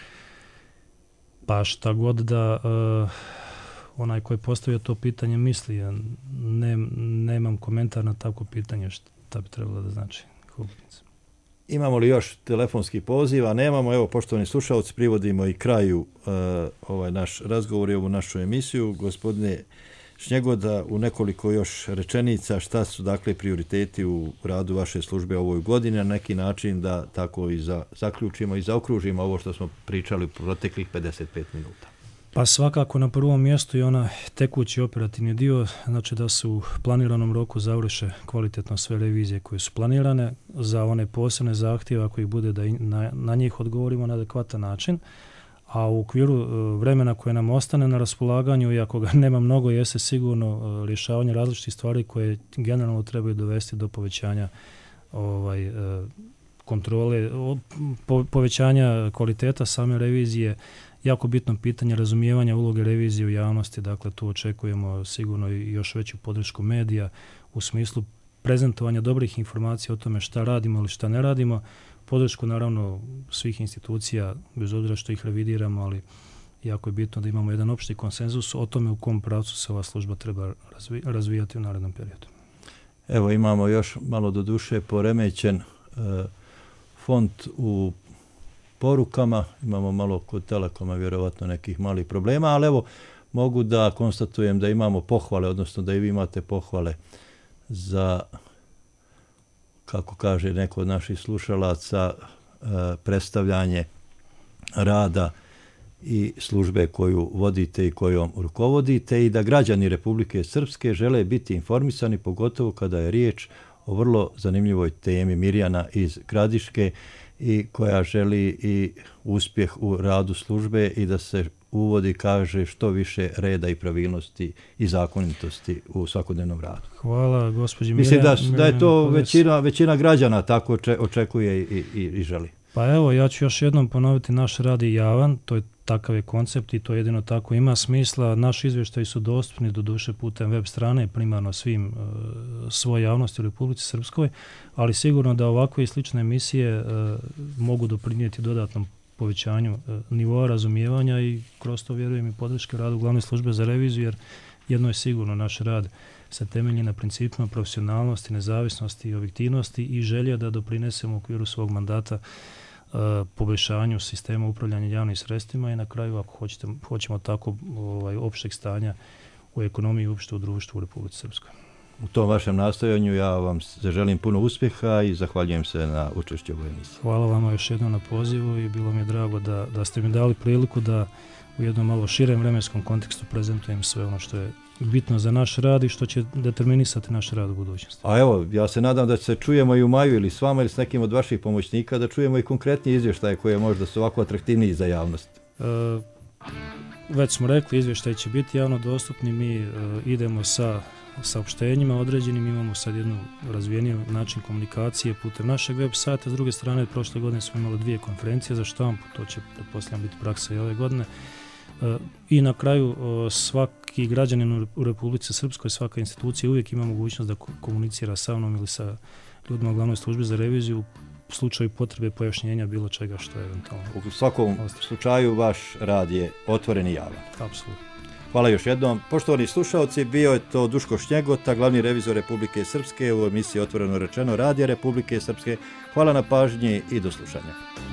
Pa šta god da onaj koji je postavio to pitanje misli, ja nemam komentar na takvo pitanje šta bi trebalo da znači hobotnica. Imamo li još telefonski poziva? Nemamo. Evo, poštovani slušalci, privodimo i kraju ovaj naš razgovor i ovu našu emisiju. Gospodine Šnjegoda, u nekoliko još rečenica, šta su dakle prioriteti u radu vaše službe ovoj godini, na neki način da tako i zaključimo i zaokružimo ovo što smo pričali u proteklih 55 minuta. Pa svakako na prvom mjestu je ona tekući operativni dio, znači da se u planiranom roku završe kvalitetno sve revizije koje su planirane, za one posebne zahtjeve ako ih bude da na njih odgovorimo na adekvatan način, a u okviru vremena koje nam ostane na raspolaganju, iako ga nema mnogo, jeste sigurno rješavanje različitih stvari koje generalno trebaju dovesti do povećanja kontrole, povećanja kvaliteta same revizije. Jako bitno pitanje razumijevanja uloge revizije u javnosti, dakle tu očekujemo sigurno i još veću podršku medija u smislu prezentovanja dobrih informacija o tome šta radimo ili šta ne radimo, podršku naravno svih institucija, bez obzira što ih revidiramo, ali jako je bitno da imamo jedan opšti konsenzus o tome u kom pravcu se ova služba treba razvijati u narednom periodu. Evo, imamo još malo do duše poremećen font u porukama, imamo malo kod Telekoma vjerovatno nekih malih problema, ali evo mogu da konstatujem da imamo pohvale, odnosno da i vi imate pohvale za, kako kaže neko od naših slušalaca, predstavljanje rada i službe koju vodite i kojom rukovodite i da građani Republike Srpske žele biti informisani, pogotovo kada je riječ o vrlo zanimljivoj temi. Mirjana iz Gradiške i koja želi i uspjeh u radu službe i da se uvodi, kaže što više reda i pravilnosti i zakonitosti u svakodnevnom radu. Hvala gospođi Mislim da je to većina građana tako očekuje i želi. Pa evo, ja ću još jednom ponoviti, naš rad je javan, takav je koncept i to jedino tako ima smisla. Naši izvještaji su dostupni doduše putem web strane, primarno svoj javnosti u Republici Srpskoj, ali sigurno da ovakve i slične emisije mogu doprinijeti dodatnom povećanju nivoa razumijevanja i kroz to vjerujem i podrške radu Glavne službe za reviziju, jer jedno je sigurno, naš rad se temelji na principima profesionalnosti, nezavisnosti i objektivnosti i želja da doprinesemo u okviru svog mandata poboljšanju sistema upravljanja javnim sredstvima i na kraju, ako hoćemo tako opšteg stanja u ekonomiji i uopšte u društvu u Republici Srpskoj. U tom vašem nastojanju ja vam želim puno uspjeha i zahvaljujem se na učešću u ovoj emisiji. Hvala vama još jednom na pozivu i bilo mi je drago da ste mi dali priliku da u jednom malo širem vremenskom kontekstu prezentujem sve ono što je bitno za naš rad i što će determinisati naš rad u budućnosti. A evo, ja se nadam da se čujemo i u maju ili s vama ili s nekim od vaših pomoćnika, da čujemo i konkretnije izvještaje koje možda su ovako atraktivniji za javnost. Već smo rekli, izvještaj će biti javno dostupni, mi idemo sa saopštenjima određenim, imamo sad jednu razvijeniju način komunikacije putem našeg web sajta, s druge strane prošle godine smo imali 2 konferencije za štampu, to će pretpostavljam biti praksa i ove godine. I na kraju svaki građanin u Republici Srpskoj, svaka institucija uvijek ima mogućnost da komunicira sa mnom ili sa ljudima u Glavnoj službi za reviziju u slučaju potrebe pojašnjenja bilo čega što je eventualno. U svakom slučaju vaš rad je otvoren i javan. Apsolutno. Hvala još jednom. Poštovani slušalci, bio je to Duško Šnjegota, glavni revizor Republike Srpske u emisiji Otvoreno rečeno Radija Republike Srpske. Hvala na pažnji i do slušanja.